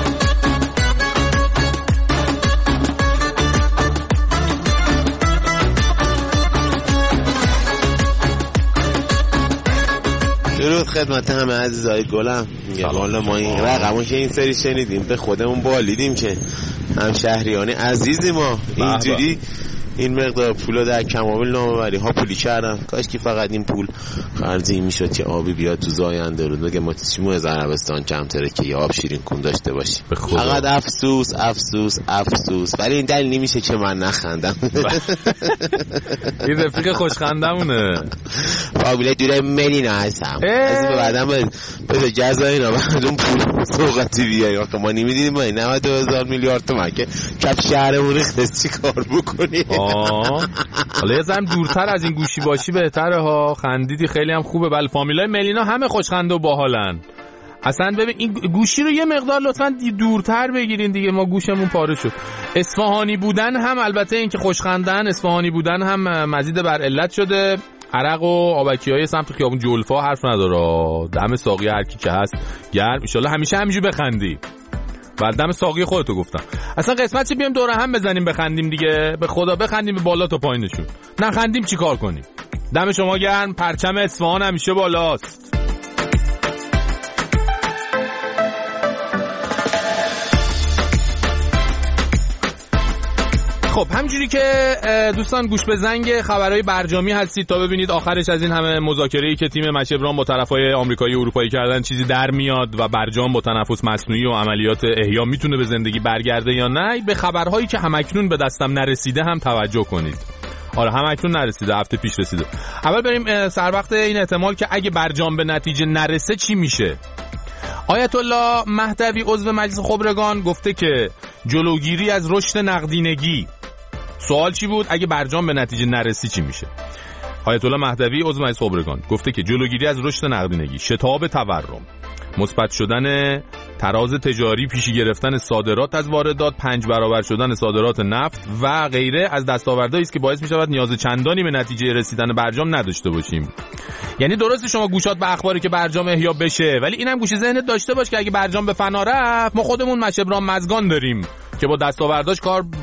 درود خدمت همه عزیزای گلم. والا ما این رقمو که این سری شنیدیم به خودمون بالیدیم که هم شهریانی عزیزی ما اینجوری این مقدار پولو در کمامل نامبری ها پولی کردم. کاش که فقط این پول خرجی میشد که آبی بیاد تو زاینده رو بگه ما چیمو از عربستان کمتره که یه آب شیرین کون داشته باشیم. فقط افسوس افسوس افسوس، ولی این دلیل نمیشه که من نخندم. این رفیق خوشخندمونه. فامیل دوره ملینا هستم. از این بعدم به جزای اینا بعد اون پول سوقاتی بیایی آخه ما نمیدیدیم ما 92,000 میلیارد تومان که کف شهرمون ریخت چی کار بکنیم. حالا یه زم دورتر از این گوشی باشی بهتره ها. خندیدی خیلی هم خوبه. بله فامیلای ملینا همه خوشخنده و باحالن. اصلا ببین این گوشی رو یه مقدار لطفاً دورتر بگیرین دیگه، ما گوشمون پاره شد. اصفهانی بودن هم البته این که خوشخندن، اصفهانی بودن هم مزید بر علت شده. عرق و آبکی‌های سمت خیابون جلفا حرف نداره. دم ساقی هر کی که هست گرم ان شاءالله همیشه همینجوری بخندی. بعد دم ساقی خودتو گفتم. اصلا قسمت چه بیام دور هم بزنیم بخندیم دیگه. به خدا بخندیم به بالا تا پایینشون. نخندیم چیکار کنیم؟ دم شما گرم. پرچم اصفهان همیشه بالاست. خب همینجوری که دوستان گوش به زنگ خبرهای برجامی هستید تا ببینید آخرش از این همه مذاکره‌ای که تیم مچبران با طرفای آمریکایی و اروپایی کردن چیزی در میاد و برجام با تنفس مصنوعی و عملیات احیا میتونه به زندگی برگرده یا نه. به خبرهایی که همکنون به دستم نرسیده هم توجه کنید. آره همکنون نرسیده، هفته پیش رسیده. اول بریم سر وقت این احتمال که اگه برجام به نتیجه نرسه چی میشه. آیت الله مهدوی عضو مجلس خبرگان گفته که جلوگیری از رشد نقدینگی. سوال چی بود؟ اگه برجام به نتیجه نرسی چی میشه؟ آیت الله مهدوی عضو مجلس خبرگان گفته که جلوگیری از رشد نقدینگی، شتاب تورم، مثبت شدن تراز تجاری، پیشی گرفتن صادرات از واردات، 5 برابر شدن صادرات نفت و غیره از دستاوردهایی است که باعث می‌شود نیاز چندانی به نتیجه رسیدن برجام نداشته باشیم. یعنی درسته شما گوشات به اخباری که برجام احیا بشه، ولی اینم گوش ذهنت داشته باش که اگه برجام به فنا رفت ما خودمون مشبران مزگان داریم که با دستاورداش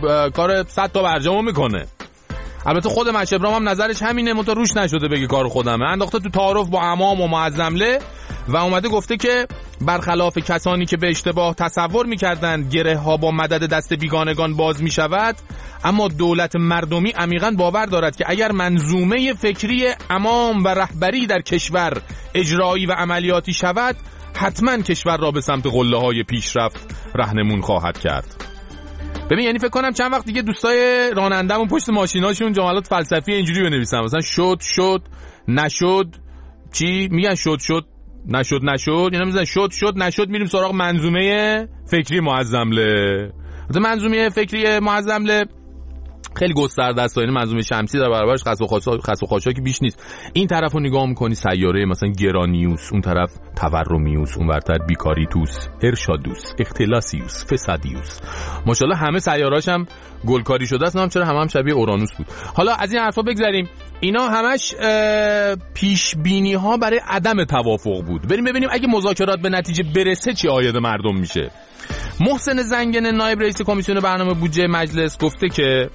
کار 100 تا برجامو میکنه. البته خود مشبرام هم نظرش همینه، منتها روش نشده بگه کار خودمه. انداخته تو تعارف با امام و معظمله و اومده گفته که برخلاف کسانی که به اشتباه تصور می‌کردند گره ها با مدد دست بیگانگان باز می‌شود، اما دولت مردمی عمیقاً باور دارد که اگر منظومه فکری امام و رهبری در کشور اجرایی و عملیاتی شود، حتما کشور را به سمت قله‌های پیشرفت رهنمون خواهد کرد. ببین یعنی فکر کنم چند وقت دیگه دوستای راننده‌مون پشت ماشیناشون جملات فلسفی اینجوری بنویسن، مثلا شد نشد، چی میگن شد نشد، اینا میگن شد نشد، میریم سراغ منظومه فکری معظمله. مثلا منظومه فکری معظمله خیلی گسترده است، یعنی منظومه شمسی در برابرش خس و خاشاکی بیش نیست. این طرفو نگاه می‌کنی سیاره مثلا گرانیوس، اون طرف تورمیوس، اون ورتر بیکاریتوس، ارشادوس، اختلاسیوس، فسادیوس. ماشاءالله همه سیاره‌اش هم گلکاری شده است، نام چرا هم شبیه اورانوس بود. حالا از این حرفا بگذریم، اینا همش پیش بینی ها برای عدم توافق بود. بریم ببینیم اگه مذاکرات به نتیجه برسه چی عاید مردم میشه. محسن زنگنه نایب رئیس کمیسیون برنامه بودجه مجلس گفته که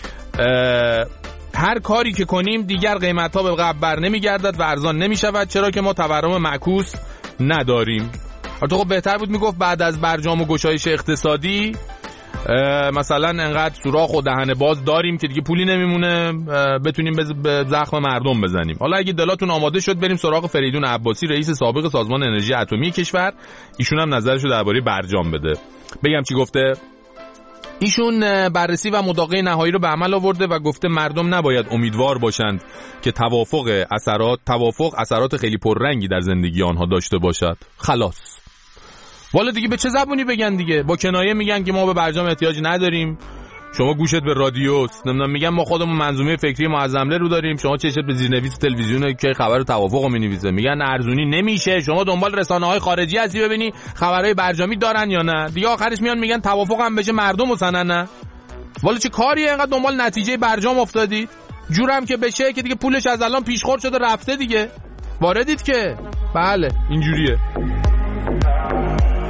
هر کاری که کنیم دیگر قیمت‌ها به قبل بر نمیگردد و ارزان نمیشود، چرا که ما تورم معکوس نداریم. البته خب بهتر بود میگفت بعد از برجام و گشایش اقتصادی مثلا انقدر سوراخ و دهن باز داریم که دیگه پولی نمیمونه بتونیم به زخم مردم بزنیم. حالا اگه دلاتون آماده شد بریم سراغ فریدون عباسی، رئیس سابق سازمان انرژی اتمی کشور. ایشون هم نظرشو درباره برجام بده. بگم چی گفته؟ ایشون بررسی و مداقه نهایی رو به عمل آورده و گفته مردم نباید امیدوار باشند که توافق اثرات خیلی پررنگی در زندگی آنها داشته باشد. خلاص. والا دیگه به چه زبونی بگن دیگه؟ با کنایه میگن که ما به برجام احتیاج نداریم، شما گوشت به رادیوست، نمیدونم میگن ما خودمون منظومه فکری معظمله رو داریم، شما چشت به زیرنویس تلویزیونه که خبر توافقو مینویسه، میگن ارزونی نمیشه، شما دنبال رسانه‌های خارجی هستی ببینی خبرهای برجامی دارن یا نه. دیگه آخرش میان میگن توافق هم بشه مردم وسنن نه. والا چه کاریه اینقدر دنبال نتیجه برجام افتادید؟ جورم که بشه که دیگه پولش از الان پیشخور شده رفته دیگه. واردید که بله اینجوریه.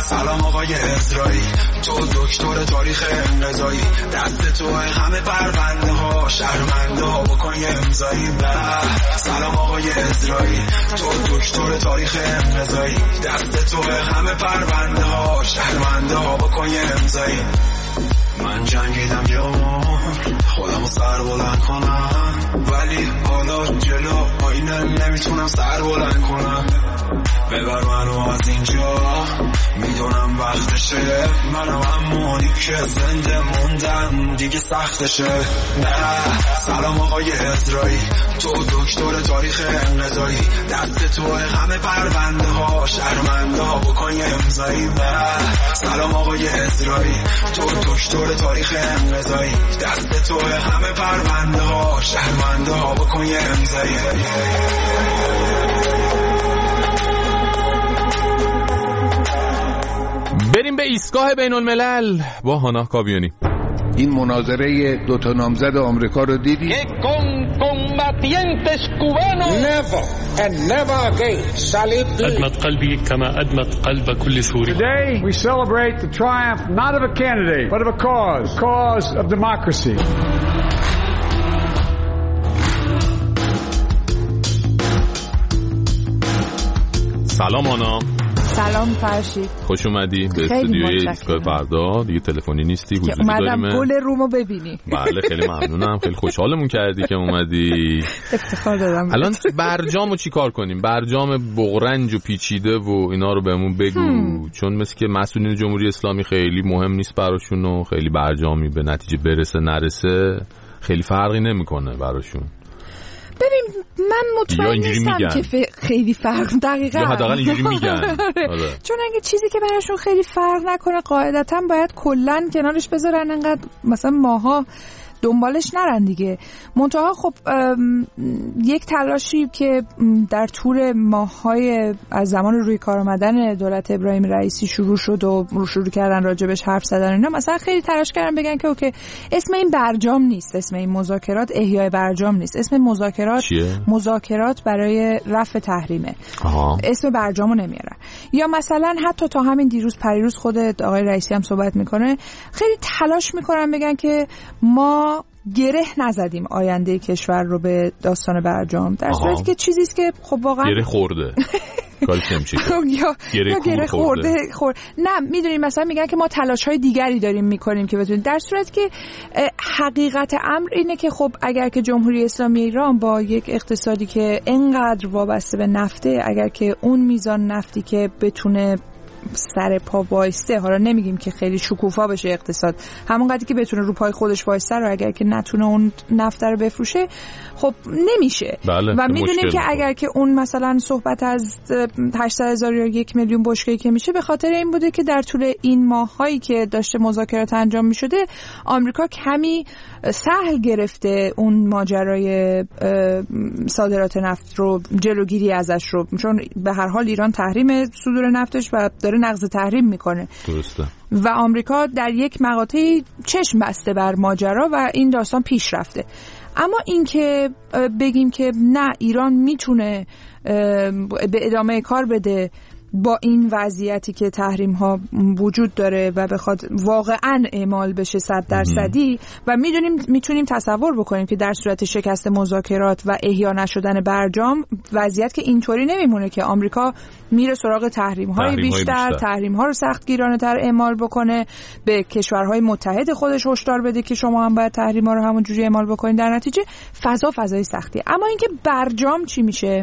سلام آقای اسرائیل، تو دکتر تاریخ انقضایی، دست تو همه پرونده ها شهرمنده ها بکن یه امضایی. سلام آقای اسرائیل، تو دکتر تاریخ انقضایی، دست تو همه پرونده ها شهرمنده ها بکن یه امضایی. من جنگیدم یه خودمو سر بلند کنم، ولی حالا جلو آینه نمیتونم سر بلند کنم. ببر منو از اینجا، میدونم وقتشه، منم همونی که زنده موندم دیگه سختشه. نه سلام آقای اسرائیل، تو دکتر تاریخ انقضایی، دست تو همه پرونده ها شهرمنده ها بکن یه امضایی. سلام آقای اسرائیل، تو دکتر تاریخ انقضایی، دست تو همه پرونده ها شهرمنده ها بکن یه امضایی. بریم به ایستگاه بین الملل با هانا کابیانی. این مناظره دوتا نامزد آمریکا رو دیدی؟ Never and never again أدمت قلبي كما أدمت قلب كل سوري. Today we celebrate the triumph not of a candidate but of a cause of democracy. سلام هانا. سلام فرشید، خوش اومدی به استودیوی ایستگاه فردا. دیگه تلفنی نیستی، حضوری داریم. اومدم گل رومو ببینی. بله خیلی ممنونم، خیلی خوشحالمون کردی که اومدی. افتخار دادم. الان برجامو چی کار کنیم؟ برجام بغرنج و پیچیده و اینا رو بهمون بگو. چون مثل که مسئولین جمهوری اسلامی خیلی مهم نیست براشون و خیلی برجامی به نتیجه برسه نرسه خیلی فرقی نمیکنه براشون. ببین من مطمئن نیستم که خیلی فرق دقیقاً یا حداقل اینجوری میگن. چون اگه چیزی که براشون خیلی فرق نکنه قاعدتاً باید کلاً کنارش بذارن، انقدر مثلا ماها دنبالش نرن دیگه. منتها خب یک تلاشی که در طول ماه‌های از زمان روی کار آمدن دولت ابراهیم رئیسی شروع شد و شروع کردن راجبش حرف زدن اینا، مثلا خیلی تلاش کردن بگن که اوکی اسم این برجام نیست، اسم این مذاکرات احیای برجام نیست، اسم مذاکرات مذاکرات برای رفع تحریمه. اسم برجامو نمیارن. یا مثلا حتی تا همین دیروز پریروز خود آقای رئیسی هم صحبت میکنه، خیلی تلاش میکنن بگن که ما گره نزدیم آینده کشور رو به داستان برجام، در صورتی که چیزی است که خب واقعا گره خورده. یا گره خورده. نه میدونیم مثلا میگن که ما تلاش‌های دیگری داریم میکنیم که بتونیم، در صورتی که حقیقت امر اینه که خب اگر که جمهوری اسلامی ایران با یک اقتصادی که انقدر وابسته به نفته، اگر که اون میزان نفتی که بتونه سر پا وایسته، حالا نمیگیم که خیلی شکوفا بشه اقتصاد، همون قدری که بتونه رو پای خودش وایسته رو اگر که نتونه اون نفت رو بفروشه خب نمیشه. و میدونیم که اگر که اون مثلا صحبت از 800,000 یا 1 میلیون بشکه‌ای که میشه به خاطر این بوده که در طول این ماهایی که داشته مذاکرات انجام میشده آمریکا کمی سهل گرفته اون ماجرای صادرات نفت رو، جلوگیری ازش رو، چون به هر حال ایران تحریم صدور نفتش و داره نقض تحریم میکنه. درسته. و آمریکا در یک مقاطعی چشم بسته بر ماجرا و این داستان پیش رفته. اما این که بگیم که نه ایران میتونه به ادامه کار بده با این وضعیتی که تحریم ها وجود داره و بخواد واقعا اعمال بشه 100%، و میتونیم تصور بکنیم که در صورت شکست مذاکرات و احیا نشدن برجام وضعیت که اینطوری نمیمونه که آمریکا میره سراغ تحریم های بیشتر، تحریم ها رو سختگیرانه تر اعمال بکنه، به کشورهای متحد خودش هشدار بده که شما هم باید تحریم ها رو همون جوری اعمال بکنید، در نتیجه فضای سختیه. اما اینکه برجام چی میشه؟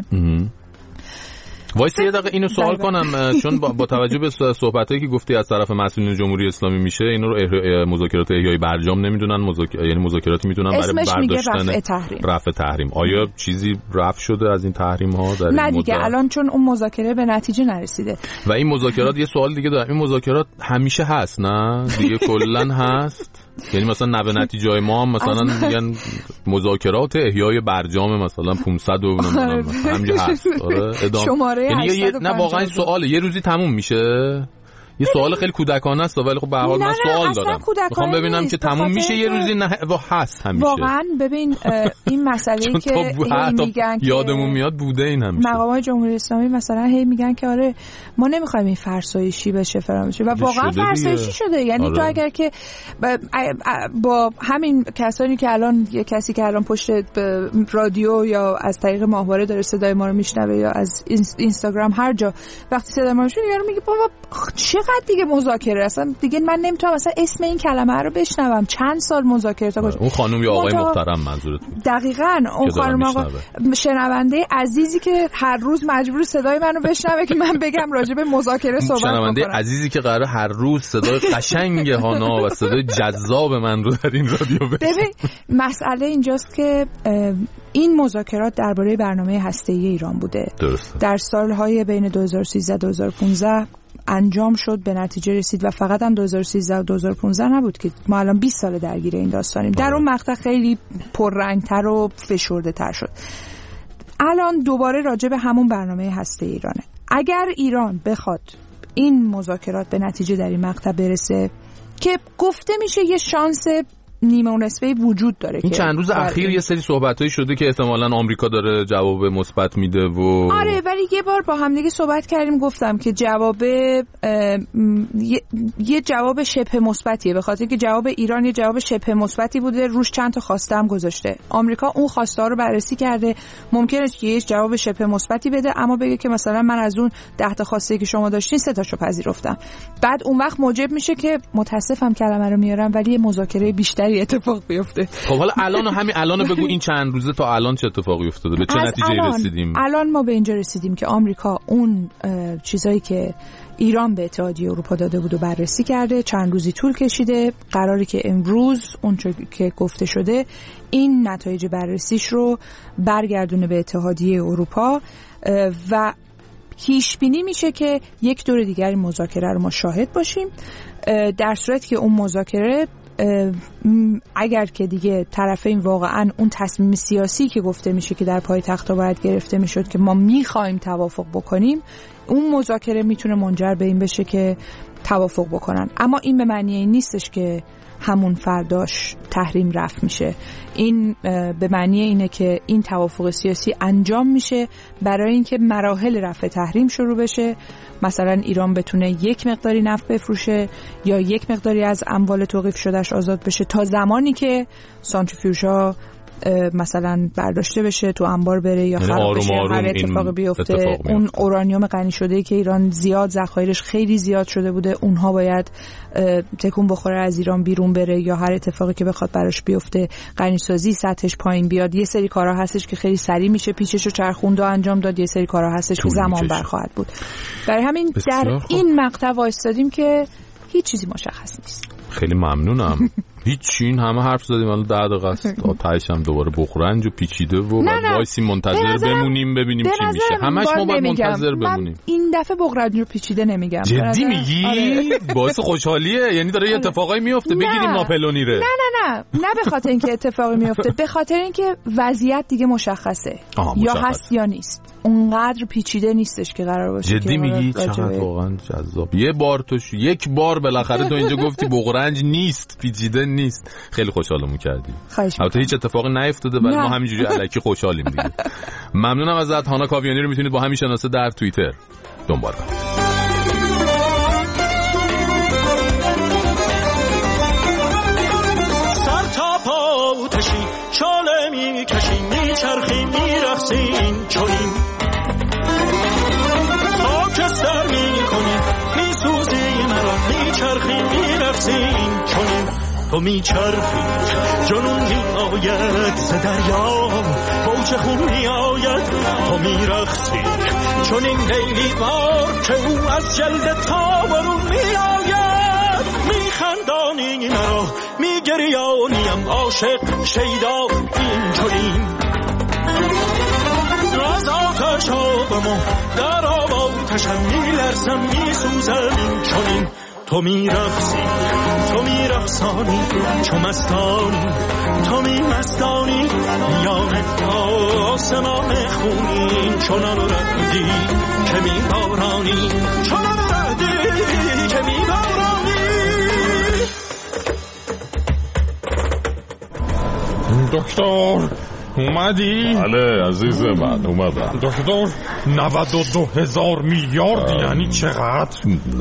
وایسا یه دقیقه اینو سوال کنم، چون با توجه به صحبتایی که گفتی از طرف مسئولین جمهوری اسلامی میشه، اینو رو مذاکرات احیای برجام نمیدونن، یعنی مذاکراتی میتونن برای برداشتن رفع تحریم. آیا چیزی رفع شده از این تحریم ها در نه دیگه الان چون اون مذاکره به نتیجه نرسیده. و این مذاکرات یه سوال دیگه دارم، این مذاکرات همیشه هست نه دیگه کلا هست؟ یعنی مثلا نوه نتیجه های ما هم مثلا میگن مذاکرات احیای برجام مثلا 500 و همینجا هست. آره ادامه. شماره یعنی نه واقعا سواله، یه روزی تموم میشه یه سوال خیلی کودکانه است ولی خب به هر حال من سوال دارم. میخوام ببینم که تموم میشه یه روزی نه و هست همیشه. واقعا ببین این مسئله که میگن که یادمون میاد بوده این همیشه. مقامات جمهوری اسلامی مثلا هی میگن که آره ما نمیخوایم این فرسایشی بشه فراموشی و واقعا فرسایشی شده. یعنی تو اگر که با همین کسانی که الان یه کسی که الان پشت رادیو یا از طریق ماهواره داره صدای ما رو میشنوه یا از اینستاگرام هر جا وقتی صدای ما رو میگه بابا چقدر دیگه مذاکره اصلا دیگه من نمیتونم اصلا اسم این کلمه رو بشنوم. چند سال مذاکره تا اون خانم یا آقای محترم منظورتون؟ دقیقاً اون خانم آقا شنونده عزیزی که هر روز مجبور صدای منو بشنوه که من بگم راجع به مذاکره صحبت کنم. شنونده عزیزی که قراره هر روز صدای قشنگ هانا و صدای جذاب من رو در این رادیو بشنوه. ببین مسئله اینجاست که این مذاکرات درباره برنامه هسته‌ای ایران بوده. درسته. در سالهای بین 2013-2015 انجام شد، به نتیجه رسید و فقط هم 2013 و 2015 نبود که ما الان 20 سال درگیر این داستانیم. در اون مقطع خیلی پررنگتر و فشرده تر شد. الان دوباره راجع به همون برنامه هسته ایرانه. اگر ایران بخواد این مذاکرات به نتیجه در این مقطع برسه که گفته میشه یه شانس نیمه و نصفه وجود داره. این چند روز اخیر یه سری صحبتایی شده که احتمالاً آمریکا داره جواب مثبت میده و آره ولی یه بار با هم دیگه صحبت کردیم گفتم که جواب یه جواب شبه مثبتیه، به خاطر که جواب ایران یه جواب شبه مثبتی بوده، روش چند تا خواسته هم گذاشته. آمریکا اون خواسته ها رو بررسی کرده، ممکنه که یه جواب شبه مثبتی بده اما بگه که مثلا من از اون 10 تا خواسته که شما داشتین 3 تاشو پذیرفتم. بعد اون وقت موجب میشه که متاسفم کلمه رو میارم ولی یه مذاکره بیشتری اتفاق بیفته. خب حالا الان بگو این چند روزه تا الان چه اتفاقی افتاده؟ به چه نتیجه‌ای رسیدیم؟ الان ما به اینجا رسیدیم که آمریکا اون چیزایی که ایران به اتحادیه اروپا داده بود و بررسی کرده، چند روزی طول کشیده، قراره که امروز اونچه که گفته شده این نتایج بررسیش رو برگردونه به اتحادیه اروپا و پیش بینی میشه که یک دور دیگر مذاکره رو ما شاهد باشیم. در صورتی که اون مذاکره اگر که دیگه طرفین واقعا اون تصمیم سیاسی که گفته میشه که در پایتخت‌ها باید گرفته میشد که ما میخوایم توافق بکنیم، اون مذاکره میتونه منجر به این بشه که توافق بکنن. اما این به معنی این نیستش که همون فرداش تحریم رفع میشه. این به معنی اینه که این توافق سیاسی انجام میشه برای اینکه مراحل رفع تحریم شروع بشه. مثلا ایران بتونه یک مقداری نفت بفروشه یا یک مقداری از اموال توقیف شدهش آزاد بشه تا زمانی که سانتریفیوژها مثلا برداشته بشه، تو انبار بره یا خراب بشه، هر اتفاقی بیفته. اون اورانیوم غنی شده که ایران زیاد ذخایرش خیلی زیاد شده بوده، اونها باید تکون بخوره از ایران بیرون بره یا هر اتفاقی که بخواد براش بیفته، غنی سازی سطحش پایین بیاد. یه سری کارا هستش که خیلی سریع میشه پیچش و چرخوند و انجام داد، یه سری کارا هستش که زمان بر خواهد بود. برای همین در این مقطع وایستادیم که هیچ چیزی مشخص نیست. خیلی ممنونم. هیچی، این همه حرف زدیم الان 10 دقیقه است. تهش هم دوباره بخورنج و پیچیده و وایسی منتظر بمونیم ببینیم چی میشه. همش ما باید منتظر بمونیم. این دفعه بخورنج و پیچیده نمیگم. جدی میگی؟ باعث خوشحالیه، یعنی داره یه اتفاقایی میفته. بگیریم ناپلونی ره. نه به خاطر اینکه اتفاقی میفته، به خاطر اینکه وضعیت دیگه مشخصه. یا هست یا نیست. اونقدر پیچیده نیستش که قرار باشه. جدی میگی؟ چقدر واقعا جذاب. یک بار بالاخره تو اینجا گفتی بغرنج نیست، پیچیده نیست. خیلی خوشحالمون کردی. البته هیچ اتفاقی نیفتاده ولی ما همینجوری الکی خوشحالیم دیگه. ممنونم ازت. هانا کاویانی رو میتونید با همین شناسه در توییتر دنبال کنید. سر تا پا آتشی چاله میکشی میچرخی میرقصی چنین خاکستر میکنی میسوزی مرا میچرخی میرقصی چنین تو میچرخی جنون میآید ز دریا موج خون میآید تو میرقصی چون این لیلی بار که او از جلد تا برون میآید میخندانی مرا میگریانیم عاشق شیدا این چنین از آتش آبمو در آب آتشم میلرزم میسوزم این چنین تو تو میرقصی تو میرقصانی چو مستانی تو میمستانی میان آسمان خونین چنان ردی که میبارانی چنان ردی که میبارانی. دکتر اومدی؟ بله عزیز من اومدم. دکتر 92,000 میلیارد یعنی چقدر؟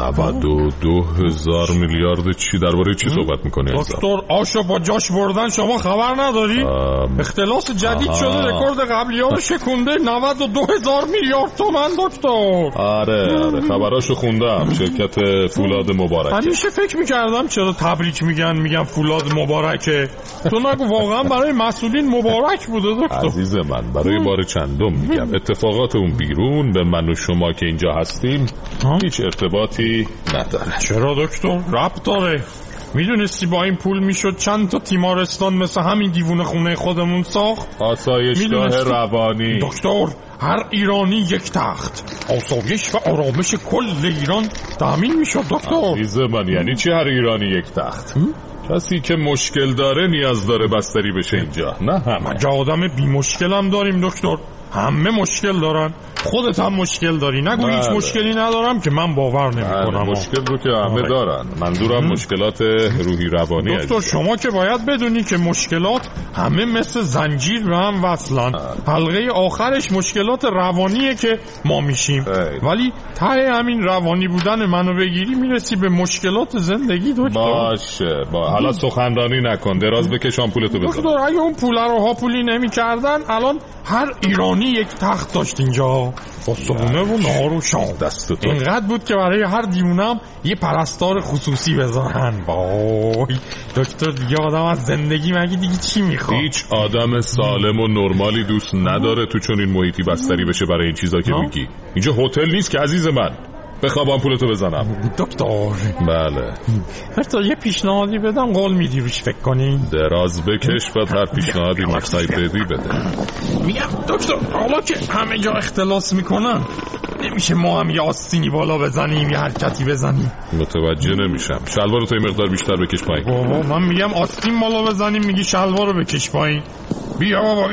92,000 میلیارد چی؟ درباره چی صحبت میکنی؟ دکتر آشو با جاش بردن شما خبر نداری؟ اختلاس جدید شده رکورد قبلی ها رو شکونده. 92,000 میلیارد تومان دکتر. آره خبراشو خوندم. شرکت فولاد مبارکه. همیشه فکر میکردم چرا تبریک میگن فولاد مبارکه. تو نگو واقعا برای مسئولین مبارک بود دکتر. عزیز من برای بار چندم میگم اتفاقات اون بیرون به من و شما که اینجا هستیم هیچ ارتباطی نداره. چرا دکتر؟ ربط داره. میدونستی با این پول میشد چند تا تیمارستان مثل همین دیوونه خونه خودمون ساخت؟ آسایشگاه روانی. دکتر هر ایرانی یک تخت، آسایش و آرامش کل ایران تامین میشد دکتر. عزیز من یعنی چی هر ایرانی یک تخت؟ کسی که مشکل داره نیاز داره بستری بشه اینجا، نه همه. مگه آدم بی مشکل هم داریم دکتر؟ همه مشکل دارن. خودت هم مشکل داری. نگو هیچ مشکلی ندارم که من باور نمی‌کنم. مشکل رو که همه دارن. منظورم مشکلات روحی روانی. دکتر شما که باید بدونی که مشکلات همه مثل زنجیر به هم وصلن. حلقه آخرش مشکلات روانیه که ما میشیم. ولی ته همین روانی بودن منو بگیری میرسی به مشکلات زندگی دکتر. باشه حالا سخنرانی نکن. دراز بکش آمپولتو بزن. دکتر اگه اون پولا رو هاپولی نمی‌کردن الان هر ایرانی یک تخت داشت اینجا با صبونه و نهار و شام. اینقدر بود که برای هر دیونم یه پرستار خصوصی بذارن. وای دکتر دیگه آدم از زندگی مگه دیگه چی میخواد؟ هیچ آدم سالم و نرمالی دوست نداره تو چون این محیطی بستری بشه برای این چیزا که میگی. اینجا هتل نیست که عزیز من. بخوابم پولتو بزنم. دکتر بله حتی یه پیشنهادی بدم قول میدی روش فکر کنی؟ دراز بکش بعد هر پیشنهادی مقصد بدی بده. میگم دکتر حالا که همه جا اختلاس میکنن نمیشه ما هم یه آستینی بالا بزنیم یه حرکتی بزنیم؟ متوجه نمیشم. شلوارو تو این مقدار بیشتر بکش پایین. بابا من میگم آستین بالا بزنیم میگی شلوارو بکش پایین. بیا بابا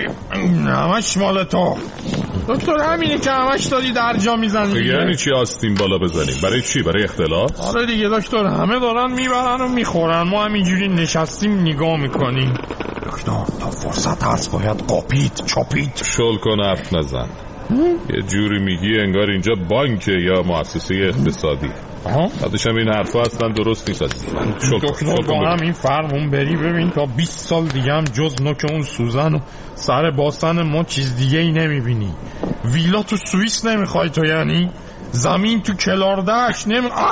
همش مال تو دکتر. همینه که همش داری در جا میزنی. یعنی چی آستین بالا بزنیم؟ برای چی؟ برای اختلاط؟ آره دیگه دکتر همه دارن میبرن و میخورن ما همینجوری نشستیم نگاه میکنیم. دکتر تا فرصت هست باید قاپید چاپید. شل کن حرف نزن. یه جوری میگی انگار اینجا بانکه یا مؤسسه اقتصادی. بعدش هم این حرفا اصلا درست نیست. دکتر با هم این فرمون بری ببین تا 20 سال دیگه هم جز نوک اون سوزن و سر باستن ما چیز دیگه ای نمیبینی. ویلا تو سوئیس نمیخوای تو یعنی؟ زمین تو کلاردهش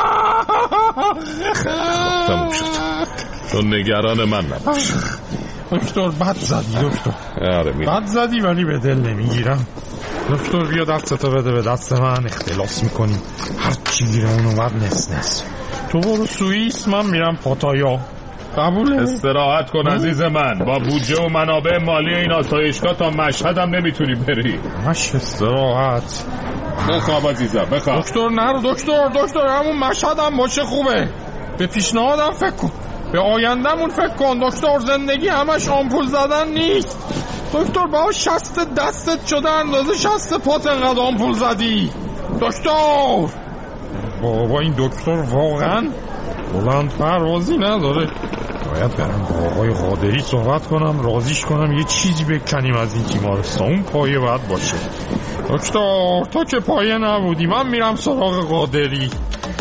تموم شد. تو نگران من نباش دکتر. بد زدی دکتر. بد زدی ولی به دل نمیگیرم. دکتر بیا دستتو بده به دست من اختلاس میکنیم هر چی گیره اون اومد نس. تو برو سوئیس من میرم پاتایا. قبوله؟ استراحت کن عزیز من. با بودجه و منابع مالی این آسایشگاه تا مشهد هم نمیتونی بری. مش استراحت. بخواب عزیزم بخواب. دکتر نرو دکتر همون مشهد هم باشه خوبه. به پیشنهادم فکر کن. به آیندهمون فکر کن دکتر. زندگی همش آمپول زدن نیست دکتر. با شست دستت شده اندازه شست پات انقدر آمپول زدی دکتر. بابا این دکتر واقعا بلند پروازی نداره. باید برم با آقای قادری صحبت کنم راضیش کنم یه چیزی بکنیم از این تیمارستان. اون پایه باید باشه دکتر. تو که پایه نبودی من میرم سراغ قادری.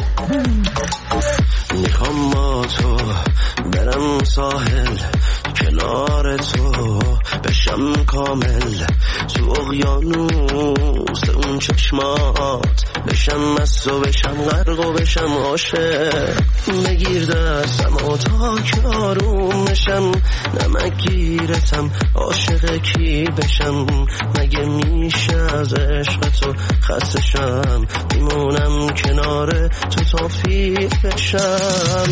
میخوام با تو برم ساحل کنار تو بشم کامل تو اقیانوس اون چشمات بشم مست و بشم غرق و بشم عاشق. بگیر دستم و تا که آروم بشم نمک گیرتم عاشق کی بشم. مگه میشه از عشق تو خسته شم میمونم کنار تو تا پیر بشم.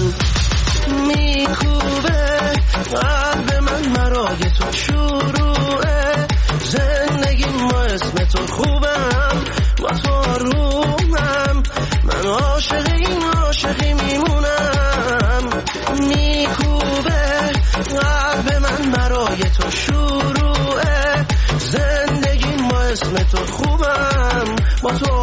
میکوبه قلب من مرای تو شروعه زندگی ما اسم تو خوبم با تو آرومم. من عاشق این عاشقی میمونم. با تو